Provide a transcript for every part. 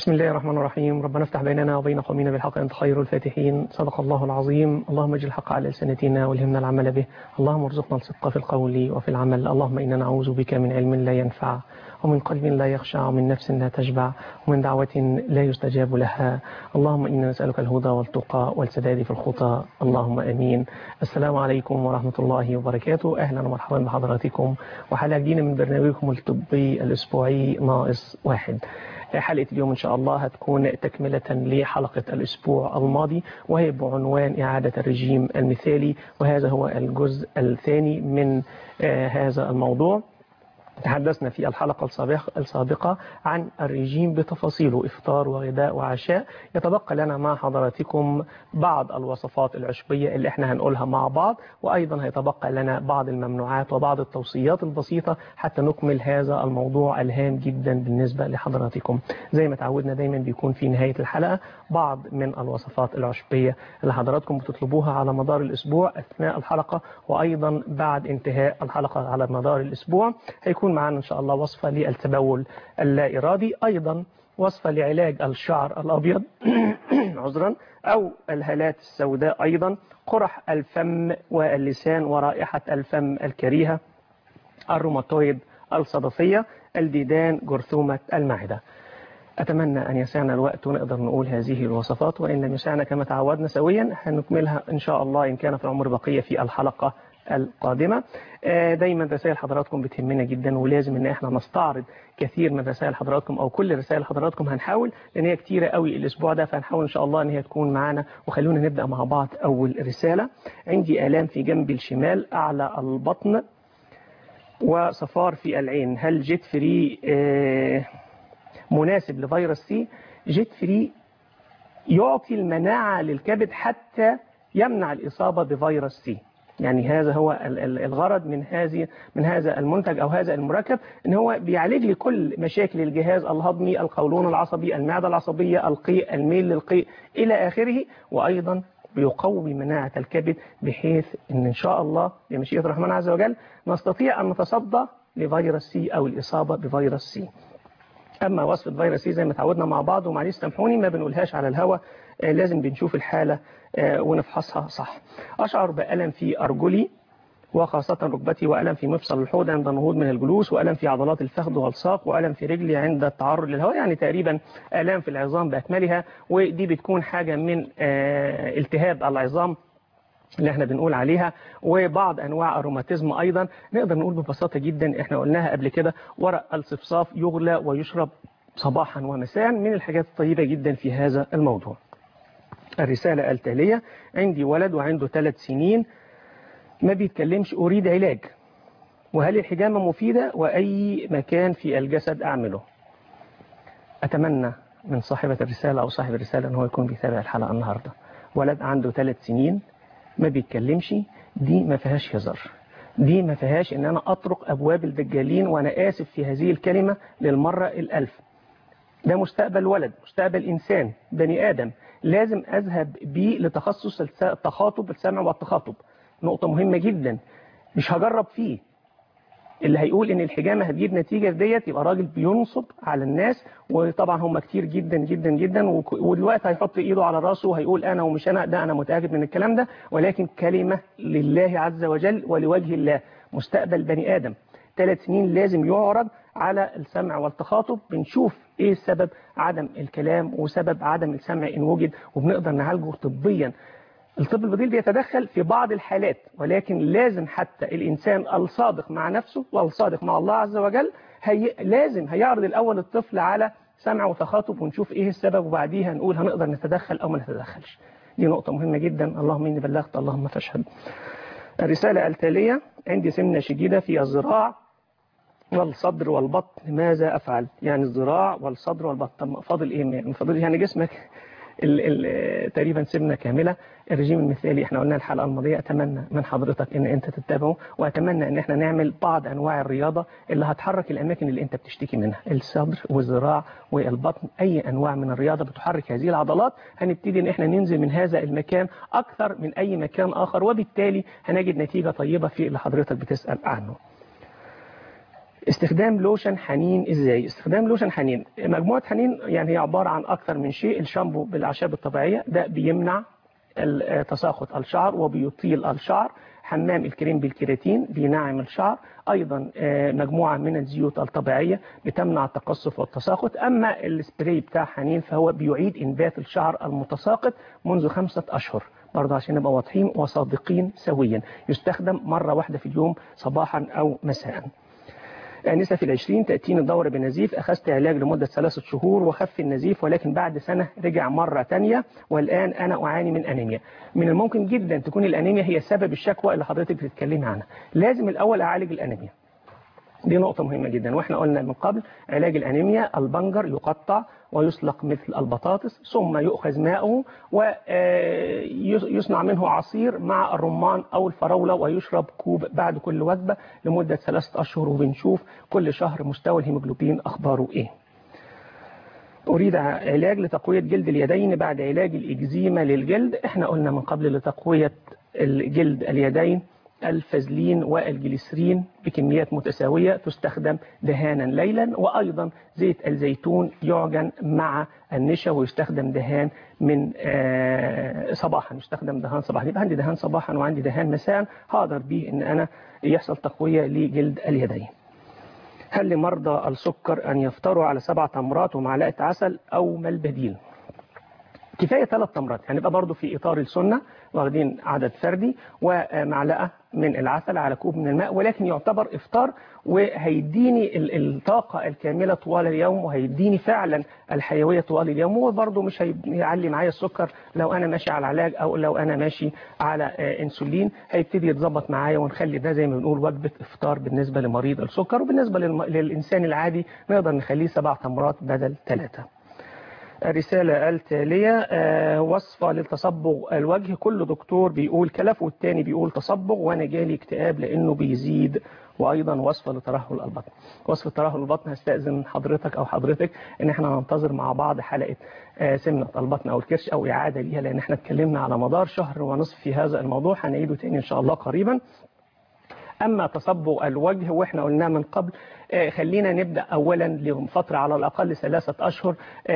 بسم الله الرحمن الرحيم. ربنا افتح بيننا وبين قومنا بالحق أنت خير الفاتحين. صدق الله العظيم. اللهم اجعل الحق على لسانتنا والهمنا العمل به. اللهم ارزقنا الصدق في القول وفي العمل. اللهم إنا نعوذ بك من علم لا ينفع، ومن قلب لا يخشع، ومن نفس لا تشبع، ومن دعوة لا يستجاب لها. اللهم إنا نسألك الهدى والتقى والسداد في الخطى. اللهم أمين. السلام عليكم ورحمة الله وبركاته. أهلا ومرحبا بحضراتكم وحلقة جديدة من برنامجكم الطبي الأسبوعي ناقص واحد. حلقة اليوم إن شاء الله هتكون تكملة لحلقة الأسبوع الماضي، وهي بعنوان إعادة الرجيم المثالي، وهذا هو الجزء الثاني من هذا الموضوع. تحدثنا في الحلقة السابقة عن الرجيم بتفاصيله، إفطار وغداء وعشاء. يتبقى لنا مع حضراتكم بعض الوصفات العشبية اللي احنا هنقولها مع بعض، وأيضا هيتبقى لنا بعض الممنوعات وبعض التوصيات البسيطة حتى نكمل هذا الموضوع الهام جدا بالنسبة لحضراتكم. زي ما تعودنا دايما بيكون في نهاية الحلقة بعض من الوصفات العشبية اللي حضراتكم بتطلبوها على مدار الأسبوع أثناء الحلقة، وأيضا بعد انتهاء الحلقة على مدار الأسبوع هيكون معنا إن شاء الله وصفة للتبول اللا إرادي، أيضا وصفة لعلاج الشعر الأبيض عذرا أو الهالات السوداء، أيضا قرح الفم واللسان ورائحة الفم الكريهة، الروماتويد الصدفية، الديدان، جرثومة المعدة. أتمنى أن يسعنا الوقت ونقدر نقول هذه الوصفات، وإن لم يسعنا كما تعودنا سويا هنكملها إن شاء الله إن كان في العمر بقية في الحلقة القادمة. دايما رسائل حضراتكم بتهمنا جدا، ولازم ان احنا نستعرض كثير من رسائل حضراتكم او كل رسائل حضراتكم. هنحاول لان هي كتيرة قوي الاسبوع ده، فهنحاول ان شاء الله ان هي تكون معانا. وخلونا نبدأ مع بعض. اول رسالة: عندي آلام في جنبي الشمال اعلى البطن وصفار في العين، هل جيت فري مناسب لفيروس سي؟ جيت فري يعطي المناعة للكبد حتى يمنع الإصابة بفيروس سي. يعني هذا هو الغرض من هذا المنتج أو هذا المركب، إن هو بيعالج لي كل مشاكل الجهاز الهضمي، القولون العصبي، المعدة العصبية، القيء، الميل للقيء إلى آخره، وأيضا بيقوي مناعة الكبد بحيث إن شاء الله بمشيئة الرحمن عز وجل نستطيع أن نتصدى لفيروس سي أو الإصابة بفيروس سي. أما وصفة فيروس سي زي ما تعودنا مع بعض، ومعليش سامحوني ما بنقولهاش على الهواء، لازم بنشوف الحالة ونفحصها صح. أشعر بألم في أرجلي وخاصة ركبتي، وألم في مفصل الحوض عند النهوض من الجلوس، وألم في عضلات الفخذ والساق، وألم في رجلي عند التعرض للهواء. يعني تقريبا آلام في العظام بأكملها، ودي بتكون حاجة من التهاب العظام اللي احنا بنقول عليها، وبعض انواع الروماتيزم ايضا. نقدر نقول ببساطة جدا احنا قلناها قبل كده، ورق الصفصاف يغلى ويشرب صباحا ومساء، من الحاجات الطيبة جدا في هذا الموضوع. الرسالة التالية: عندي ولد وعنده 3 سنين ما بيتكلمش، أريد علاج، وهل الحجامة مفيدة، وأي مكان في الجسد أعمله؟ أتمنى من صاحبة الرسالة أو صاحب الرسالة أن هو يكون بيتابع الحلقة النهاردة. ولد عنده 3 سنين ما بيتكلمش، دي ما فيهاش هزار، دي ما فيهاش ان انا اطرق ابواب الدجالين، وانا اسف في هذه الكلمة للمرة الالف. ده مستقبل ولد، مستقبل انسان بني ادم، لازم اذهب بيه لتخصص التخاطب، السمع والتخاطب. نقطة مهمة جدا، مش هجرب فيه. اللي هيقول ان الحجامة هتجيب نتيجة ديت يبقى راجل بينصب على الناس، وطبعا هم كتير جدا جدا جدا، ودلوقتي هيحط ايده على راسه وهيقول انا ومش انا، ده انا متأكد من الكلام ده، ولكن كلمة لله عز وجل ولوجه الله. مستقبل بني ادم 3 سنين لازم يعرض على السمع والتخاطب، بنشوف ايه سبب عدم الكلام وسبب عدم السمع ان وجد، وبنقدر نعالجه طبيا. الطب البديل بيتدخل في بعض الحالات، ولكن لازم حتى الإنسان الصادق مع نفسه والصادق مع الله عز وجل لازم هيعرض الأول الطفل على سمع وتخاطب، ونشوف إيه السبب، وبعديها نقول هنقدر نتدخل أو ما نتدخلش. دي نقطة مهمة جدا. اللهم إني بلغت اللهم فاشهد. الرسالة التالية: عندي سمنة شديدة في الذراع والصدر والبطن، ماذا أفعل؟ يعني الذراع والصدر والبطن، طب فاضل إيه؟ يعني فاضل يعني جسمك تقريبا سمنة كاملة. الرجيم المثالي احنا قلنا الحلقة الماضية، اتمنى من حضرتك ان انت تتابعه، واتمنى ان احنا نعمل بعض انواع الرياضة اللي هتحرك الاماكن اللي انت بتشتكي منها، الصدر والذراع والبطن. اي انواع من الرياضة بتحرك هذه العضلات هنبتدي ان احنا ننزل من هذا المكان اكثر من اي مكان اخر، وبالتالي هنجد نتيجة طيبة في اللي حضرتك بتسأل عنه. استخدام لوشن حنين ازاي؟ استخدام لوشن حنين، مجموعة حنين يعني هي عبارة عن أكثر من شيء. الشامبو بالأعشاب الطبيعية ده بيمنع تساقط الشعر وبيطيل الشعر. حمام الكريم بالكيراتين بينعم الشعر. أيضا مجموعة من الزيوت الطبيعية بتمنع التقصف والتساقط. أما السبراي بتاع حنين فهو بيعيد إنبات الشعر المتساقط منذ 5 أشهر. برضه عشان نبقى واضحين وصادقين سويا، يستخدم مرة واحدة في اليوم صباحا أو مساء. آنسة في العشرين تأتيني الدورة بنزيف، أخذت علاج لمدة 3 شهور وخف النزيف، ولكن بعد سنة رجع مرة تانية والآن أنا أعاني من أنيميا. من الممكن جدا تكون الأنيميا هي سبب الشكوى اللي حضرتك بتتكلمي عنها. لازم الأول أعالج الأنيميا، دي نقطة مهمة جدا. واحنا قلنا من قبل علاج الأنيميا البنجر يقطع ويسلق مثل البطاطس، ثم يؤخذ ماءه ويصنع منه عصير مع الرمان أو الفراولة ويشرب كوب بعد كل وجبة لمدة 3 أشهر، وبنشوف كل شهر مستوى الهيموجلوبين أخباره إيه. أريد علاج لتقوية جلد اليدين بعد علاج الإكزيما للجلد. احنا قلنا من قبل لتقوية الجلد اليدين الفازلين والجليسرين بكميات متساوية، تستخدم دهانا ليلا، وأيضا زيت الزيتون يعجن مع النشا ويستخدم دهان من صباحا، يستخدم دهان صباحا. يبقى عندي دهان صباحا وعندي دهان مساء، هقدر بيه ان انا يحصل تقوية لجلد اليدين. هل لمرضى السكر أن يفطروا على 7 تمرات ومعلقة عسل أو ما البديل؟ كفاية 3 تمرات، يعني يبقى برضو في إطار السنة، واخدين عدد فردي ومعلقة من العسل على كوب من الماء، ولكن يعتبر إفطار وهيديني الطاقة الكاملة طوال اليوم، وهيديني فعلا الحيوية طوال اليوم، وبرضو مش هيعلي معايا السكر لو أنا ماشي على علاج أو لو أنا ماشي على إنسولين. هيبتدي يتظبط معايا، ونخلي ده زي ما بنقول وجبة إفطار بالنسبة لمريض السكر، وبالنسبة للإنسان العادي نقدر نخليه 7 تمرات بدل 3. الرسالة التالية وصفة للتصبغ الوجه. كل دكتور بيقول كلف والتاني بيقول تصبغ، وانا جالي اكتئاب لانه بيزيد. وايضا وصفة لترهل البطن. وصفة ترهل البطن هستأذن حضرتك او حضرتك ان احنا ننتظر مع بعض حلقة سمنة البطن او الكرش او اعادة ليها، لان احنا اتكلمنا على مدار شهر ونصف في هذا الموضوع، هنعيده تاني ان شاء الله قريبا. أما تصبغ الوجه وإحنا قلنا من قبل خلينا نبدأ أولا لفترة على الأقل 3 أشهر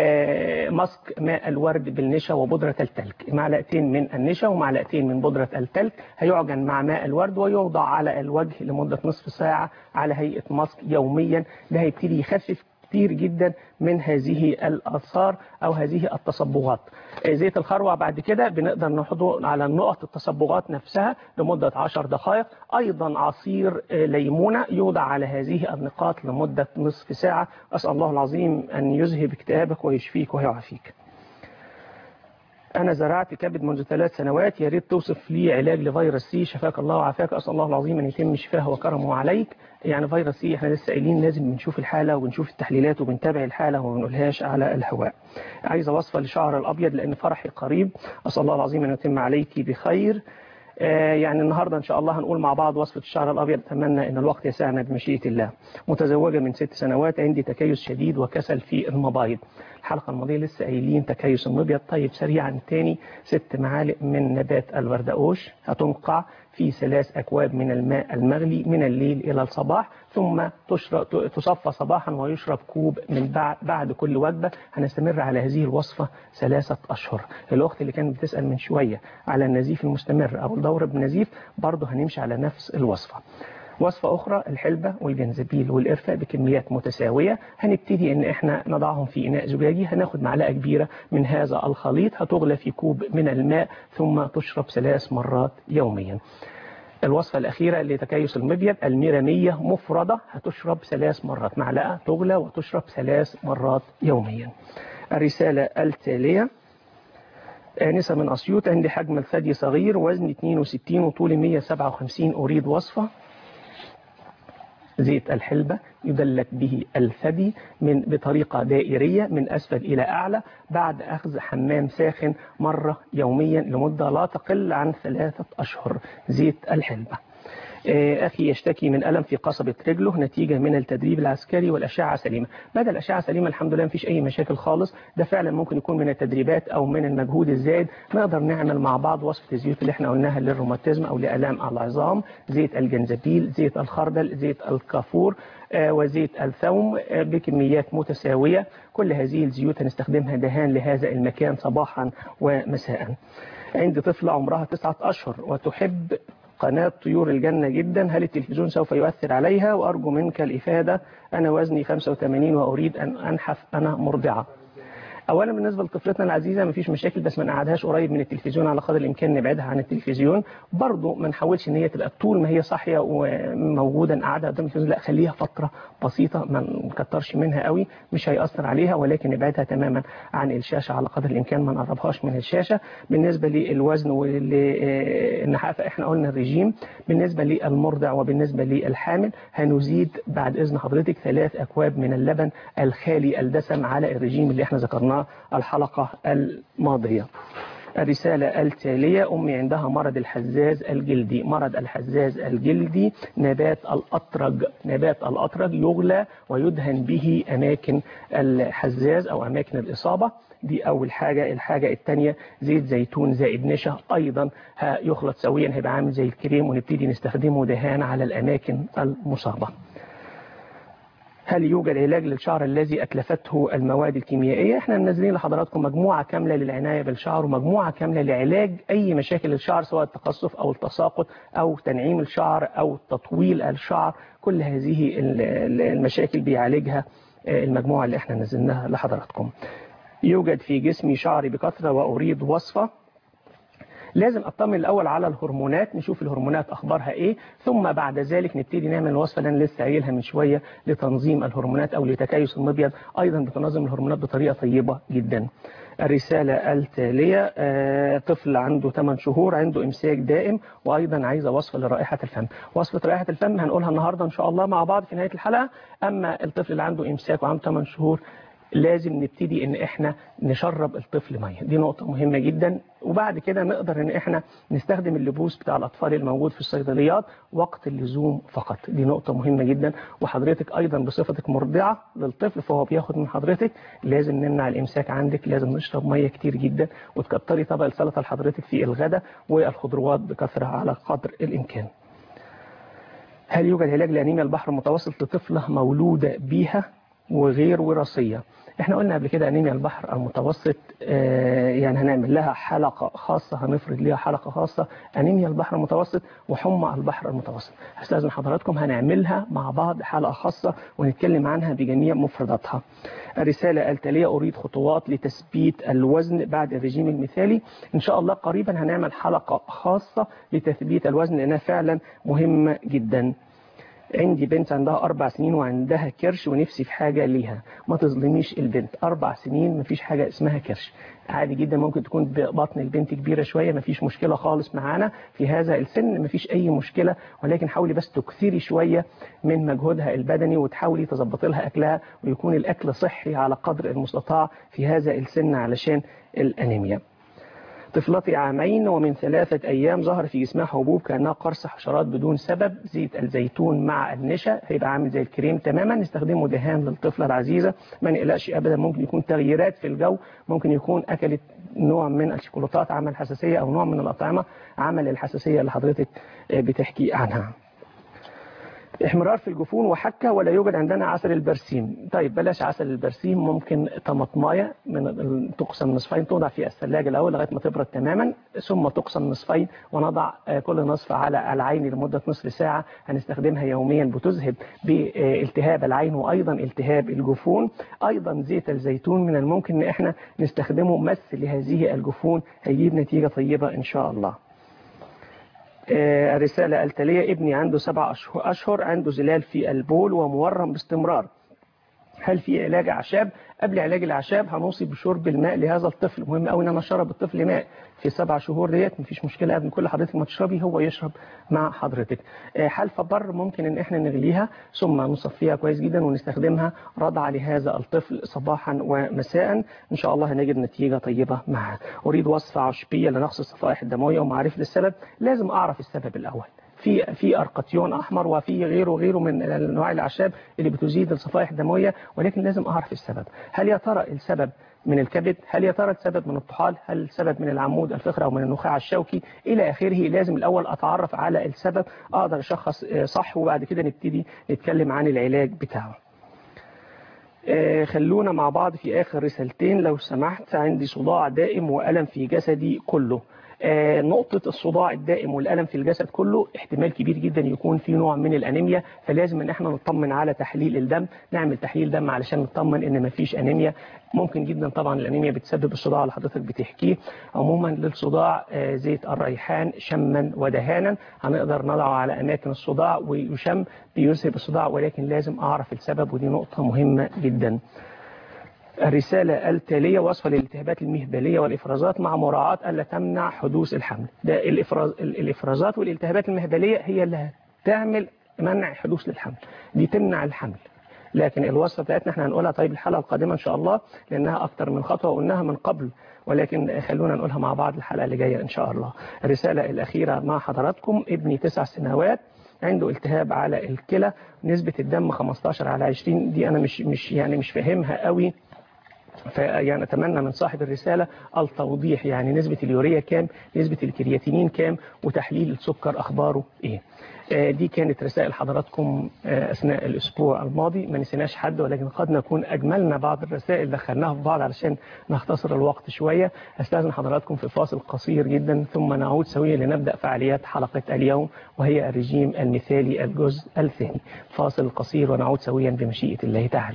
مسك ماء الورد بالنشا وبودرة التلج، معلقتين من النشا ومعلقتين من بودرة التلج هيعجن مع ماء الورد ويوضع على الوجه لمدة نصف ساعة على هيئة مسك يوميا. ده هيبتدي يخفف كتير جدا من هذه الآثار أو هذه التصبغات. زيت الخروع بعد كده بنقدر نحطه على نقط التصبغات نفسها لمدة 10 دقائق. أيضا عصير ليمونة يوضع على هذه النقاط لمدة نصف ساعة. أسأل الله العظيم أن يذهب اكتئابك ويشفيك ويعافيك. أنا زرعت كبد منذ 3 سنوات، يا ريت توصف لي علاج لفيروس سي، شفاك الله وعافاك. أسأل الله العظيم أن يتم شفاه وكرمه عليك. يعني فيروس سي احنا لسه قايلين لازم بنشوف الحالة وبنشوف التحليلات وبنتابع الحالة وما بنقولهاش على الهواء. عايزة وصفة لشعر الأبيض لأن فرحي قريب. أسأل الله العظيم أن يتم عليك بخير. يعني النهاردة إن شاء الله هنقول مع بعض وصفة الشعر الأبيض، أتمنى أن الوقت يسعنا بمشيئة الله. متزوجة من 6 سنوات، عندي تكيس شديد وكسل في المبايض. الحلقة الماضية لسه قايلين تكيس المبيض. طيب سريعا تاني، 6 معالق من نبات البردقوش هتنقع في 3 أكواب من الماء المغلي من الليل إلى الصباح، ثم تصفى صباحا ويشرب كوب من بعد كل وجبة. هنستمر على هذه الوصفة 3 أشهر. الأخت اللي كانت بتسأل من شوية على النزيف المستمر أو الدورة بنزيف، برضه هنمشي على نفس الوصفة. وصفة أخرى الحلبة والجنزبيل والقرفة بكميات متساوية. هنبتدي إن إحنا نضعهم في إناء زجاجي، هناخد معلقة كبيرة من هذا الخليط هتغلى في كوب من الماء ثم تشرب 3 مرات يوميا. الوصفة الأخيرة لتكيس المبيض الميرامية مفردة، هتشرب 3 مرات، معلقة تغلى وتشرب 3 مرات يوميا. الرسالة التالية آنسة من أسيوط، عندي حجم الثدي صغير، وزني 62 وطولي 157، أريد وصفة. زيت الحلبة يدلك به الثدي بطريقة دائرية من أسفل إلى أعلى بعد أخذ حمام ساخن مرة يوميا لمدة لا تقل عن 3 أشهر. زيت الحلبة. أخي يشتكي من ألم في قصبة رجله نتيجة من التدريب العسكري والأشعة سليمة. بدل الأشعة سليمة الحمد لله مفيش أي مشاكل خالص، ده فعلا ممكن يكون من التدريبات أو من المجهود الزائد. نقدر نعمل مع بعض وصفة الزيوت اللي احنا قلناها للروماتيزم أو لآلام العظام: زيت الجنزبيل، زيت الخردل، زيت الكافور، وزيت الثوم بكميات متساوية. كل هذه الزيوت هنستخدمها دهان لهذا المكان صباحا ومساء. عندي طفلة عمرها 9 أشهر وتحب قناة طيور الجنة جدا، هل التلفزيون سوف يؤثر عليها؟ وأرجو منك الإفادة، أنا وزني 85 وأريد أن أنحف، أنا مرضعة. اولا بالنسبه لطفلتنا العزيزه مفيش مشاكل، بس ما نقعدهاش قريب من التلفزيون على قدر الامكان، نبعدها عن التلفزيون. برضو ما نحاولش ان هي تبقى طول ما هي صاحيه وموجوده نقعدها قدام التلفزيون، لا خليها فتره بسيطه، ما نكترش منها قوي، مش هيأثر عليها، ولكن نبعدها تماما عن الشاشه على قدر الامكان، ما نقربهاش من الشاشه. بالنسبه للوزن والنحافه احنا قلنا الرجيم. بالنسبه للمرضع وبالنسبه للحامل هنزيد بعد اذن حضرتك 3 أكواب من اللبن الخالي الدسم على الرجيم اللي احنا ذكرناه الحلقة الماضية. الرسالة التالية: أمي عندها مرض الحزاز الجلدي. مرض الحزاز الجلدي نبات الأطرج. نبات الأطرج يغلى ويدهن به أماكن الحزاز أو أماكن الإصابة. دي أول حاجة. الحاجة الثانية: زيت زيتون زائد نشا، أيضا يخلط سويا، هيبقى عامل زي الكريم، ونبتدي نستخدمه دهان على الأماكن المصابة. هل يوجد علاج للشعر الذي أتلفته المواد الكيميائية؟ احنا منزلين لحضراتكم مجموعة كاملة للعناية بالشعر ومجموعة كاملة لعلاج أي مشاكل الشعر، سواء التقصف أو التساقط أو تنعيم الشعر أو تطويل الشعر. كل هذه المشاكل بيعالجها المجموعة اللي احنا نزلناها لحضراتكم. يوجد في جسمي شعري بكثرة وأريد وصفة. لازم اطمن الاول على الهرمونات، نشوف الهرمونات اخبارها ايه، ثم بعد ذلك نبتدي نعمل الوصفه اللي انا لسه قايلها من شويه لتنظيم الهرمونات او لتكيس المبيض، ايضا بتنظم الهرمونات بطريقه طيبه جدا. الرساله التاليه: طفل عنده 8 شهور عنده امساك دائم وايضا عايزه وصفه لرائحه الفم. وصفه رائحه الفم هنقولها النهارده ان شاء الله مع بعض في نهايه الحلقه. اما الطفل اللي عنده امساك وعنده 8 شهور لازم نبتدي ان احنا نشرب الطفل ميه، دي نقطة مهمة جدا. وبعد كده نقدر ان احنا نستخدم اللبوس بتاع الاطفال الموجود في الصيدليات وقت اللزوم فقط، دي نقطة مهمة جدا. وحضرتك ايضا بصفتك مرضعة للطفل فهو بياخد من حضرتك، لازم نمنع الامساك عندك، لازم نشرب ميه كتير جدا، وتكتري طبق السلطة لحضرتك في الغداء والخضروات بكثرة على قدر الامكان. هل يوجد علاج لأنيميا البحر المتوسط لطفلة مولودة بيها وغير وراثية؟ احنا قلنا قبل كده انيميا البحر المتوسط يعني هنعمل لها حلقة خاصة، هنفرد لها حلقة خاصة انيميا البحر المتوسط وحمى البحر المتوسط. هستأذن حضراتكم هنعملها مع بعض حلقة خاصة ونتكلم عنها بجميع مفرداتها. الرسالة التالية: أريد خطوات لتثبيت الوزن بعد الرجيم المثالي. إن شاء الله قريبا هنعمل حلقة خاصة لتثبيت الوزن لأنها فعلا مهمة جدا. عندي بنت عندها 4 سنين وعندها كرش ونفسي في حاجة ليها. ما تظلميش البنت، 4 سنين مفيش حاجة اسمها كرش، عادي جدا. ممكن تكون بطن البنت كبيرة شوية، مفيش مشكلة خالص معانا في هذا السن، مفيش أي مشكلة، ولكن حاولي بس تكثري شوية من مجهودها البدني وتحاولي تظبطي لها أكلها ويكون الأكل صحي على قدر المستطاع في هذا السن علشان الأنيميا. طفلتي 2 عام ومن 3 أيام ظهر في جسمها حبوب كأنها قرص حشرات بدون سبب. زيت الزيتون مع النشا هيبقى عامل زي الكريم تماما، نستخدمه دهان للطفلة العزيزة، ما نقلقش أبدا. ممكن يكون تغييرات في الجو، ممكن يكون أكلت نوع من الشوكولاتات عمل حساسية أو نوع من الأطعمة عمل الحساسية اللي حضرتك بتحكي عنها. احمرار في الجفون وحكة ولا يوجد عندنا عسل البرسيم. طيب بلاش عسل البرسيم، ممكن طماطمايه تقسم نصفين، توضع في الثلاجة الأول لغاية ما تبرد تماما، ثم تقسم نصفين ونضع كل نصف على العين لمدة نصف ساعة. هنستخدمها يوميا، بتذهب بالتهاب العين وأيضا التهاب الجفون. أيضا زيت الزيتون من الممكن أن احنا نستخدمه مس لهذه الجفون، هيجيب نتيجة طيبة إن شاء الله. الرسالة التالية: ابني عنده 7 أشهر عنده زلال في البول ومورم باستمرار، هل في علاج أعشاب؟ قبل علاج الأعشاب هنوصي بشرب الماء لهذا الطفل، مهم قوي ان انا اشرب الطفل ماء في 7 شهور ديت، مفيش مشكله، قبل كل حضرتك ما تشربي هو يشرب مع حضرتك. حلفة بر ممكن ان احنا نغليها ثم نصفيها كويس جدا ونستخدمها رضعه لهذا الطفل صباحا ومساء، ان شاء الله هنجد نتيجه طيبه معها. اريد وصفه عشبيه لنقص الصفائح الدمويه ومعرفه السبب. لازم اعرف السبب الاول، في ارقطيون احمر وفي غيره من انواع الاعشاب اللي بتزيد الصفائح الدمويه، ولكن لازم اعرف السبب. هل يا ترى السبب من الكبد؟ هل يا ترى السبب من الطحال؟ هل السبب من العمود الفقري او من النخاع الشوكي الى اخره؟ لازم الاول اتعرف على السبب، اقدر اشخص صح، وبعد كده نبتدي نتكلم عن العلاج بتاعه. خلونا مع بعض في آخر رسالتين لو سمحت. عندي صداع دائم وألم في جسدي كله. نقطة الصداع الدائم والألم في الجسد كله احتمال كبير جدا يكون في نوع من الأنيميا، فلازم ان احنا نطمن على تحليل الدم، نعمل تحليل دم علشان نطمن ان مفيش أنيميا. ممكن جدا طبعا الأنيميا بتسبب الصداع اللي حضرتك بتحكيه. عموما للصداع زيت الريحان شما ودهانا هنقدر نضعه على أماكن الصداع ويشم بيذهب الصداع، ولكن لازم أعرف السبب، ودي نقطة مهمة جدا. الرسالة التالية: وصفة للالتهابات المهبلية والإفرازات مع مراعاة ألا تمنع حدوث الحمل. ده الإفرازات والالتهابات المهبلية هي اللي هتعمل منع حدوث للحمل، دي تمنع الحمل. لكن الوصفة بتاعتنا احنا هنقولها طيب الحلقة القادمة إن شاء الله، لأنها أكتر من خطوة وقلناها من قبل، ولكن خلونا نقولها مع بعض الحلقة اللي جاية إن شاء الله. الرسالة الأخيرة مع حضراتكم: ابني 9 سنوات عنده التهاب على الكلى، نسبة الدم 15/20. دي أنا مش فاهمها قوي، فيعني أتمنى من صاحب الرسالة التوضيح، يعني نسبة اليوريا كام، نسبة الكرياتينين كام، وتحليل السكر أخباره إيه. دي كانت رسائل حضراتكم أثناء الأسبوع الماضي. ما نسيناش حد، ولكن قد نكون أجملنا بعض الرسائل، دخلناها في بعض علشان نختصر الوقت شوية. أستاذن حضراتكم في فاصل قصير جدا، ثم نعود سويا لنبدأ فعاليات حلقة اليوم، وهي الرجيم المثالي الجزء الثاني. فاصل قصير ونعود سويا بمشيئة الله تعالى.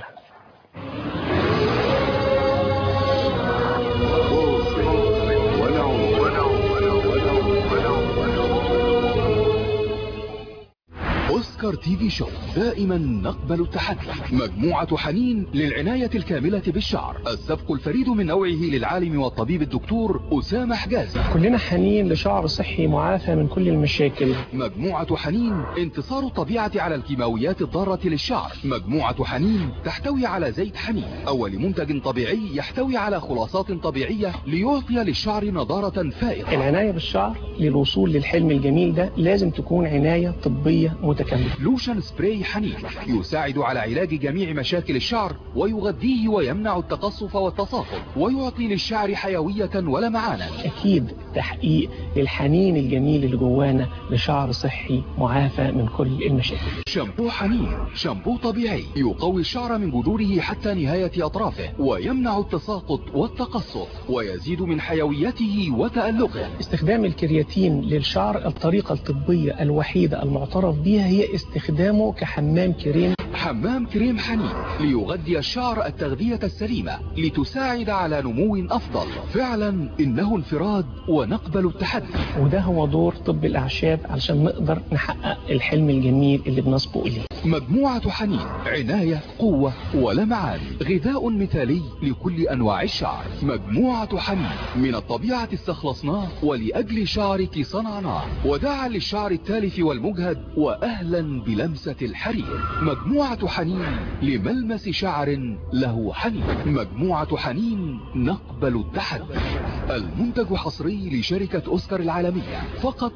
أوسكار تي في شو دائما نقبل التحدي. مجموعة حنين للعناية الكاملة بالشعر، السبق الفريد من نوعه للعالم والطبيب الدكتور أسامة حجازي. كلنا حنين لشعر صحي معافى من كل المشاكل. مجموعة حنين انتصار الطبيعة على الكيماويات الضارة للشعر. مجموعة حنين تحتوي على زيت حنين، أول منتج طبيعي يحتوي على خلاصات طبيعية ليعطي للشعر نضارة فائقة. العناية بالشعر للوصول للحلم الجميل ده لازم تكون عناية طبية متكاملة. لوشن سبراي حنين يساعد على علاج جميع مشاكل الشعر ويغذيه ويمنع التقصف والتصاقل ويعطي للشعر حيوية ولمعانا. أكيد تحقيق للحنين الجميل اللي جوانا لشعر صحي معافى من كل المشاكل. شامبو حنين شامبو طبيعي يقوي الشعر من جذوره حتى نهاية أطرافه ويمنع التساقط والتقصف ويزيد من حيويته وتألقه. استخدام الكرياتين للشعر الطريقة الطبية الوحيدة المعترف بها هي استخدامه كحمام كريم. حمام كريم حنين ليغذي الشعر التغذية السليمة لتساعد على نمو أفضل. فعلا إنه انفراد ونقبل التحدي، وده هو دور طب الأعشاب علشان نقدر نحقق الحلم الجميل اللي بنسبق إليه. مجموعة حنين عناية قوة ولمعان، غذاء مثالي لكل أنواع الشعر. مجموعة حنين من الطبيعة استخلصناه ولأجل شعرك صنعناه، وداعا للشعر التالف والمجهد وأهلا بلمسة الحرير. مجموعة حنين لملمس شعر له حنين. مجموعة حنين نقبل التحدي. المنتج حصري لشركة أوسكار العالمية، فقط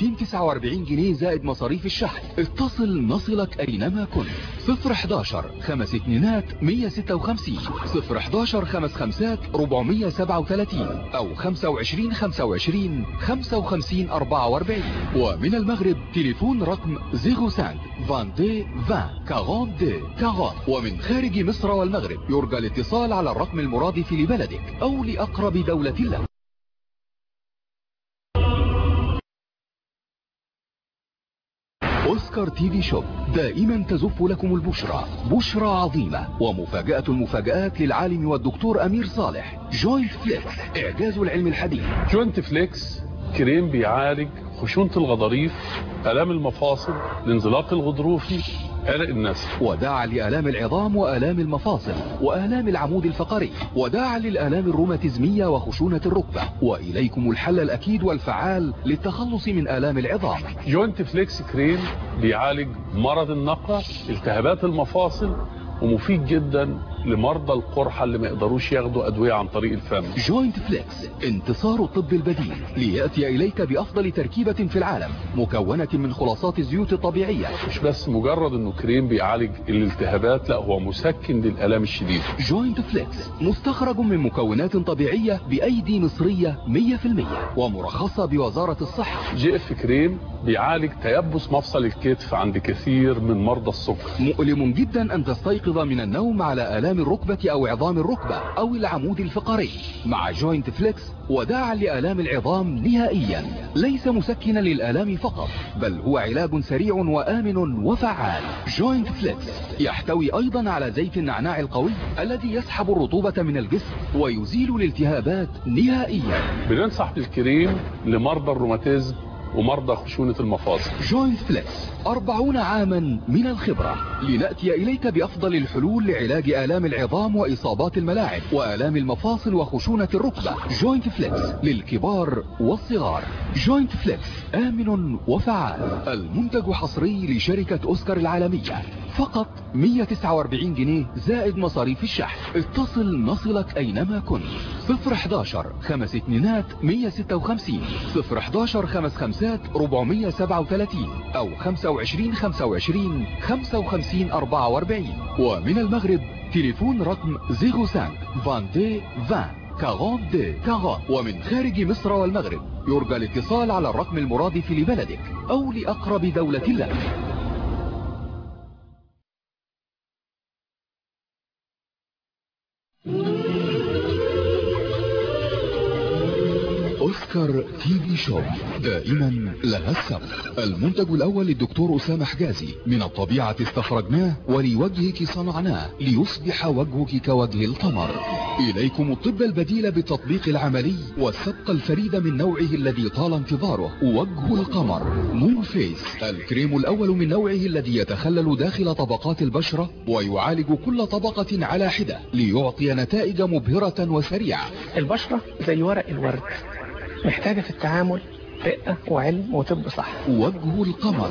249 جنيه زائد مصاريف الشحن. اتصل نصلك أينما كنت. 011 5 2 156 011 5 5 437 أو 25 25 55 44. ومن المغرب تليفون رقم 05 22 20 42 40. ومن خارج مصر والمغرب يرجى الاتصال على الرقم المرادف لبلدك أو لأقرب دولة له. أوسكار تي في شوب دائما تزف لكم البشرى، بشرى عظيمة ومفاجأة المفاجآت للعالم والدكتور أمير صالح. جوينت فليكس، إعجاز العلم الحديث. جوينت فليكس كريم بيعالج خشونة الغضاريف، آلام المفاصل، الانزلاق الغضروفي، عرق النسل، وداعا لآلام العظام وآلام المفاصل وآلام العمود الفقري، وداعا للآلام الروماتيزمية وخشونة الركبة. وإليكم الحل الأكيد والفعال للتخلص من آلام العظام. جوينت فليكس كريم بيعالج مرض النقرة، التهابات المفاصل، ومفيد جدا لمرضى القرحة اللي ما يقدروش ياخدوا أدوية عن طريق الفم. جوينت فليكس، انتصار الطب البديل ليأتي إليك بأفضل تركيبة في العالم، مكونة من خلاصات الزيوت الطبيعية. مش بس مجرد انه كريم بيعالج الالتهابات، لا هو مسكن للآلام الشديدة. جوينت فليكس مستخرج من مكونات طبيعية بأيدي مصرية 100% ومرخصة بوزارة الصحة. جي اف كريم بيعالج تيبس مفصل الكتف عند كثير من مرضى السكر. مؤلم جدا أن تستيقظ من النوم على آلام الركبة أو عظام الركبة أو العمود الفقري. مع جوينت فليكس وداعا لآلام العظام نهائيا، ليس مسكنا للآلام فقط، بل هو علاج سريع وآمن وفعال. جوينت فليكس يحتوي أيضا على زيت النعناع القوي الذي يسحب الرطوبة من الجسم ويزيل الالتهابات نهائيا. بننصح بالكريم لمرضى الروماتيزم ومرضى خشونة المفاصل. جوينت فليكس 40 عاما من الخبرة، لنأتي إليك بأفضل الحلول لعلاج آلام العظام وإصابات الملاعب وآلام المفاصل وخشونة الركبة. جوينت فليكس للكبار والصغار. جوينت فليكس آمن وفعال. المنتج حصري لشركة أوسكار العالمية، فقط 149 جنيه زائد مصاريف الشحن. اتصل نصلك أينما كنت. 011 5 2 156 011 5 5 437 أو 25 25 55 44. ومن المغرب تليفون رقم 05 22 20 42 40. ومن خارج مصر والمغرب يرجى الاتصال على الرقم المرادف لبلدك أو لأقرب دولة لك. أوسكار تي في شو، دائما لها السبق. المنتج الأول للدكتور أسامة حجازي، من الطبيعة استخرجناه ولوجهك صنعناه ليصبح وجهك كوجه القمر. إليكم الطب البديل بالتطبيق العملي والسبق الفريد من نوعه الذي طال انتظاره، وجه القمر مون فيس، الكريم الأول من نوعه الذي يتخلل داخل طبقات البشرة ويعالج كل طبقة على حدة ليعطي نتائج مبهرة وسريعة. البشرة زي ورق الورد، محتاجة في التعامل رقة وعلم وطب صح. وجه القمر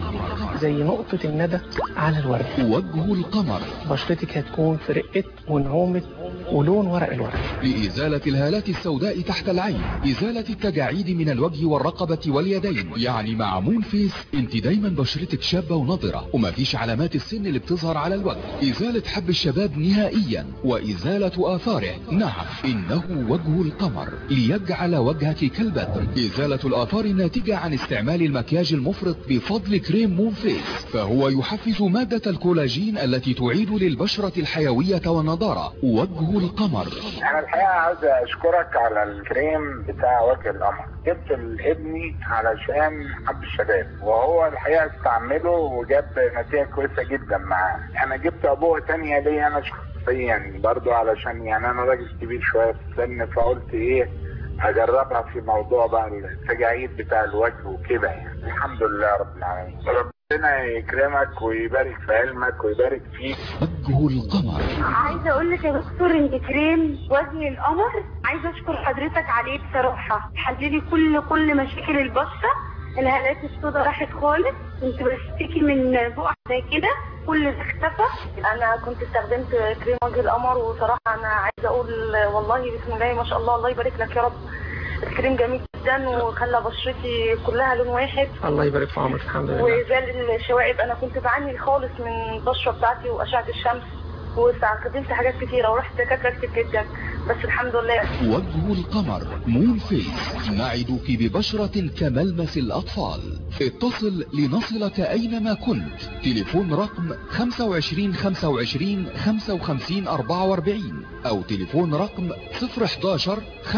زي نقطة الندى على الورد. وجه القمر بشرتك هتكون في رقة ونعومة ولون ورق الورد. لإزالة الهالات السوداء تحت العين، إزالة التجاعيد من الوجه والرقبة واليدين. يعني مع مون فيس انت دايما بشرتك شابة ونضرة ومفيش علامات السن اللي بتظهر على الوجه. إزالة حب الشباب نهائيا وإزالة آثاره. نعم، إنه وجه القمر ليجعل وجهك كالبدر. إزالة الآثار الناتجة عن استعمال المكياج المفرط بفضل كريم مون فيس، فهو يحفز مادة الكولاجين التي تعيد للبشرة الحيوية والنضارة. وجه القمر. انا الحقيقه عاوز اشكرك على الكريم بتاع وجه القمر. جبت لابني علشان حب الشباب، وهو الحقيقه استعمله وجاب نتيجه كويسه جدا معاه. انا جبت ابوه تانية ليا انا شخصيا برضو، علشان يعني انا راجل كبير شويه في السن، فقلت ايه اجربها في موضوع بقى التجاعيد بتاع الوجه وكده. يعني الحمد لله رب العالمين. ربنا يكرمك ويبارك في علمك ويبارك فيك. وجه القمر. عايزه اقول لك يا دكتور ان كريم وجه القمر عايزه اشكر حضرتك عليه بصراحه. حللي كل مشاكل البشره، الهالات السوداء راحت خالص، كنت بشتكي من بقع زي كده كل ده اختفى. انا كنت استخدمت كريم وجه القمر، وصراحه انا عايزه اقول والله بسم الله ما شاء الله، الله يبارك لك يا رب. الكريم جميل جدا وخلى بشرتي كلها لون واحد. الله يبارك في عمرك. الحمد لله. وزال الشوائب. انا كنت بعاني خالص من البشره بتاعتي واشعه الشمس، واستخدمت حاجات كتيره ورحت دكاتره كتير جدا، بس الحمد لله. وجه القمر مون فيس، نعدك ببشرة كملمس الأطفال. اتصل لنصلك أينما كنت. تليفون رقم 25 25 55 44 أو تليفون رقم 011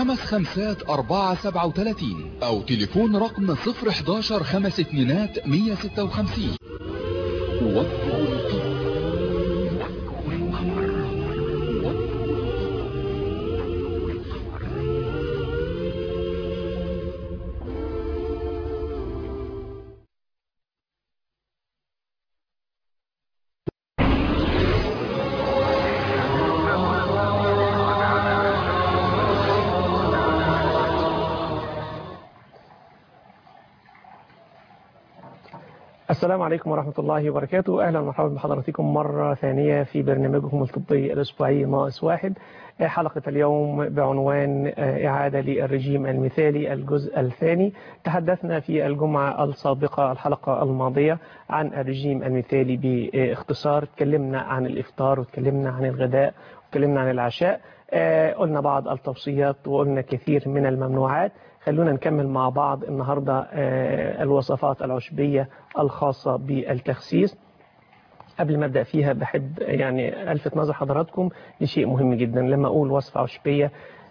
55 437 أو تليفون رقم 011 5 2 156. وجه القمر. السلام عليكم ورحمة الله وبركاته. أهلا ومرحبا بحضراتكم مرة ثانية في برنامجكم الطبي الأسبوعي ناقص واحد. حلقة اليوم بعنوان إعادة للرجيم المثالي الجزء الثاني. تحدثنا في الجمعة السابقة الحلقة الماضية عن الرجيم المثالي باختصار. تكلمنا عن الإفطار وتكلمنا عن الغداء وتكلمنا عن العشاء. قلنا بعض التوصيات وقلنا كثير من الممنوعات. خلونا نكمل مع بعض النهاردة الوصفات العشبية الخاصة بالتخسيس. قبل ما أبدأ فيها بحب يعني ألفت نظر حضراتكم لشيء مهم جدا. لما أقول وصفة عشبية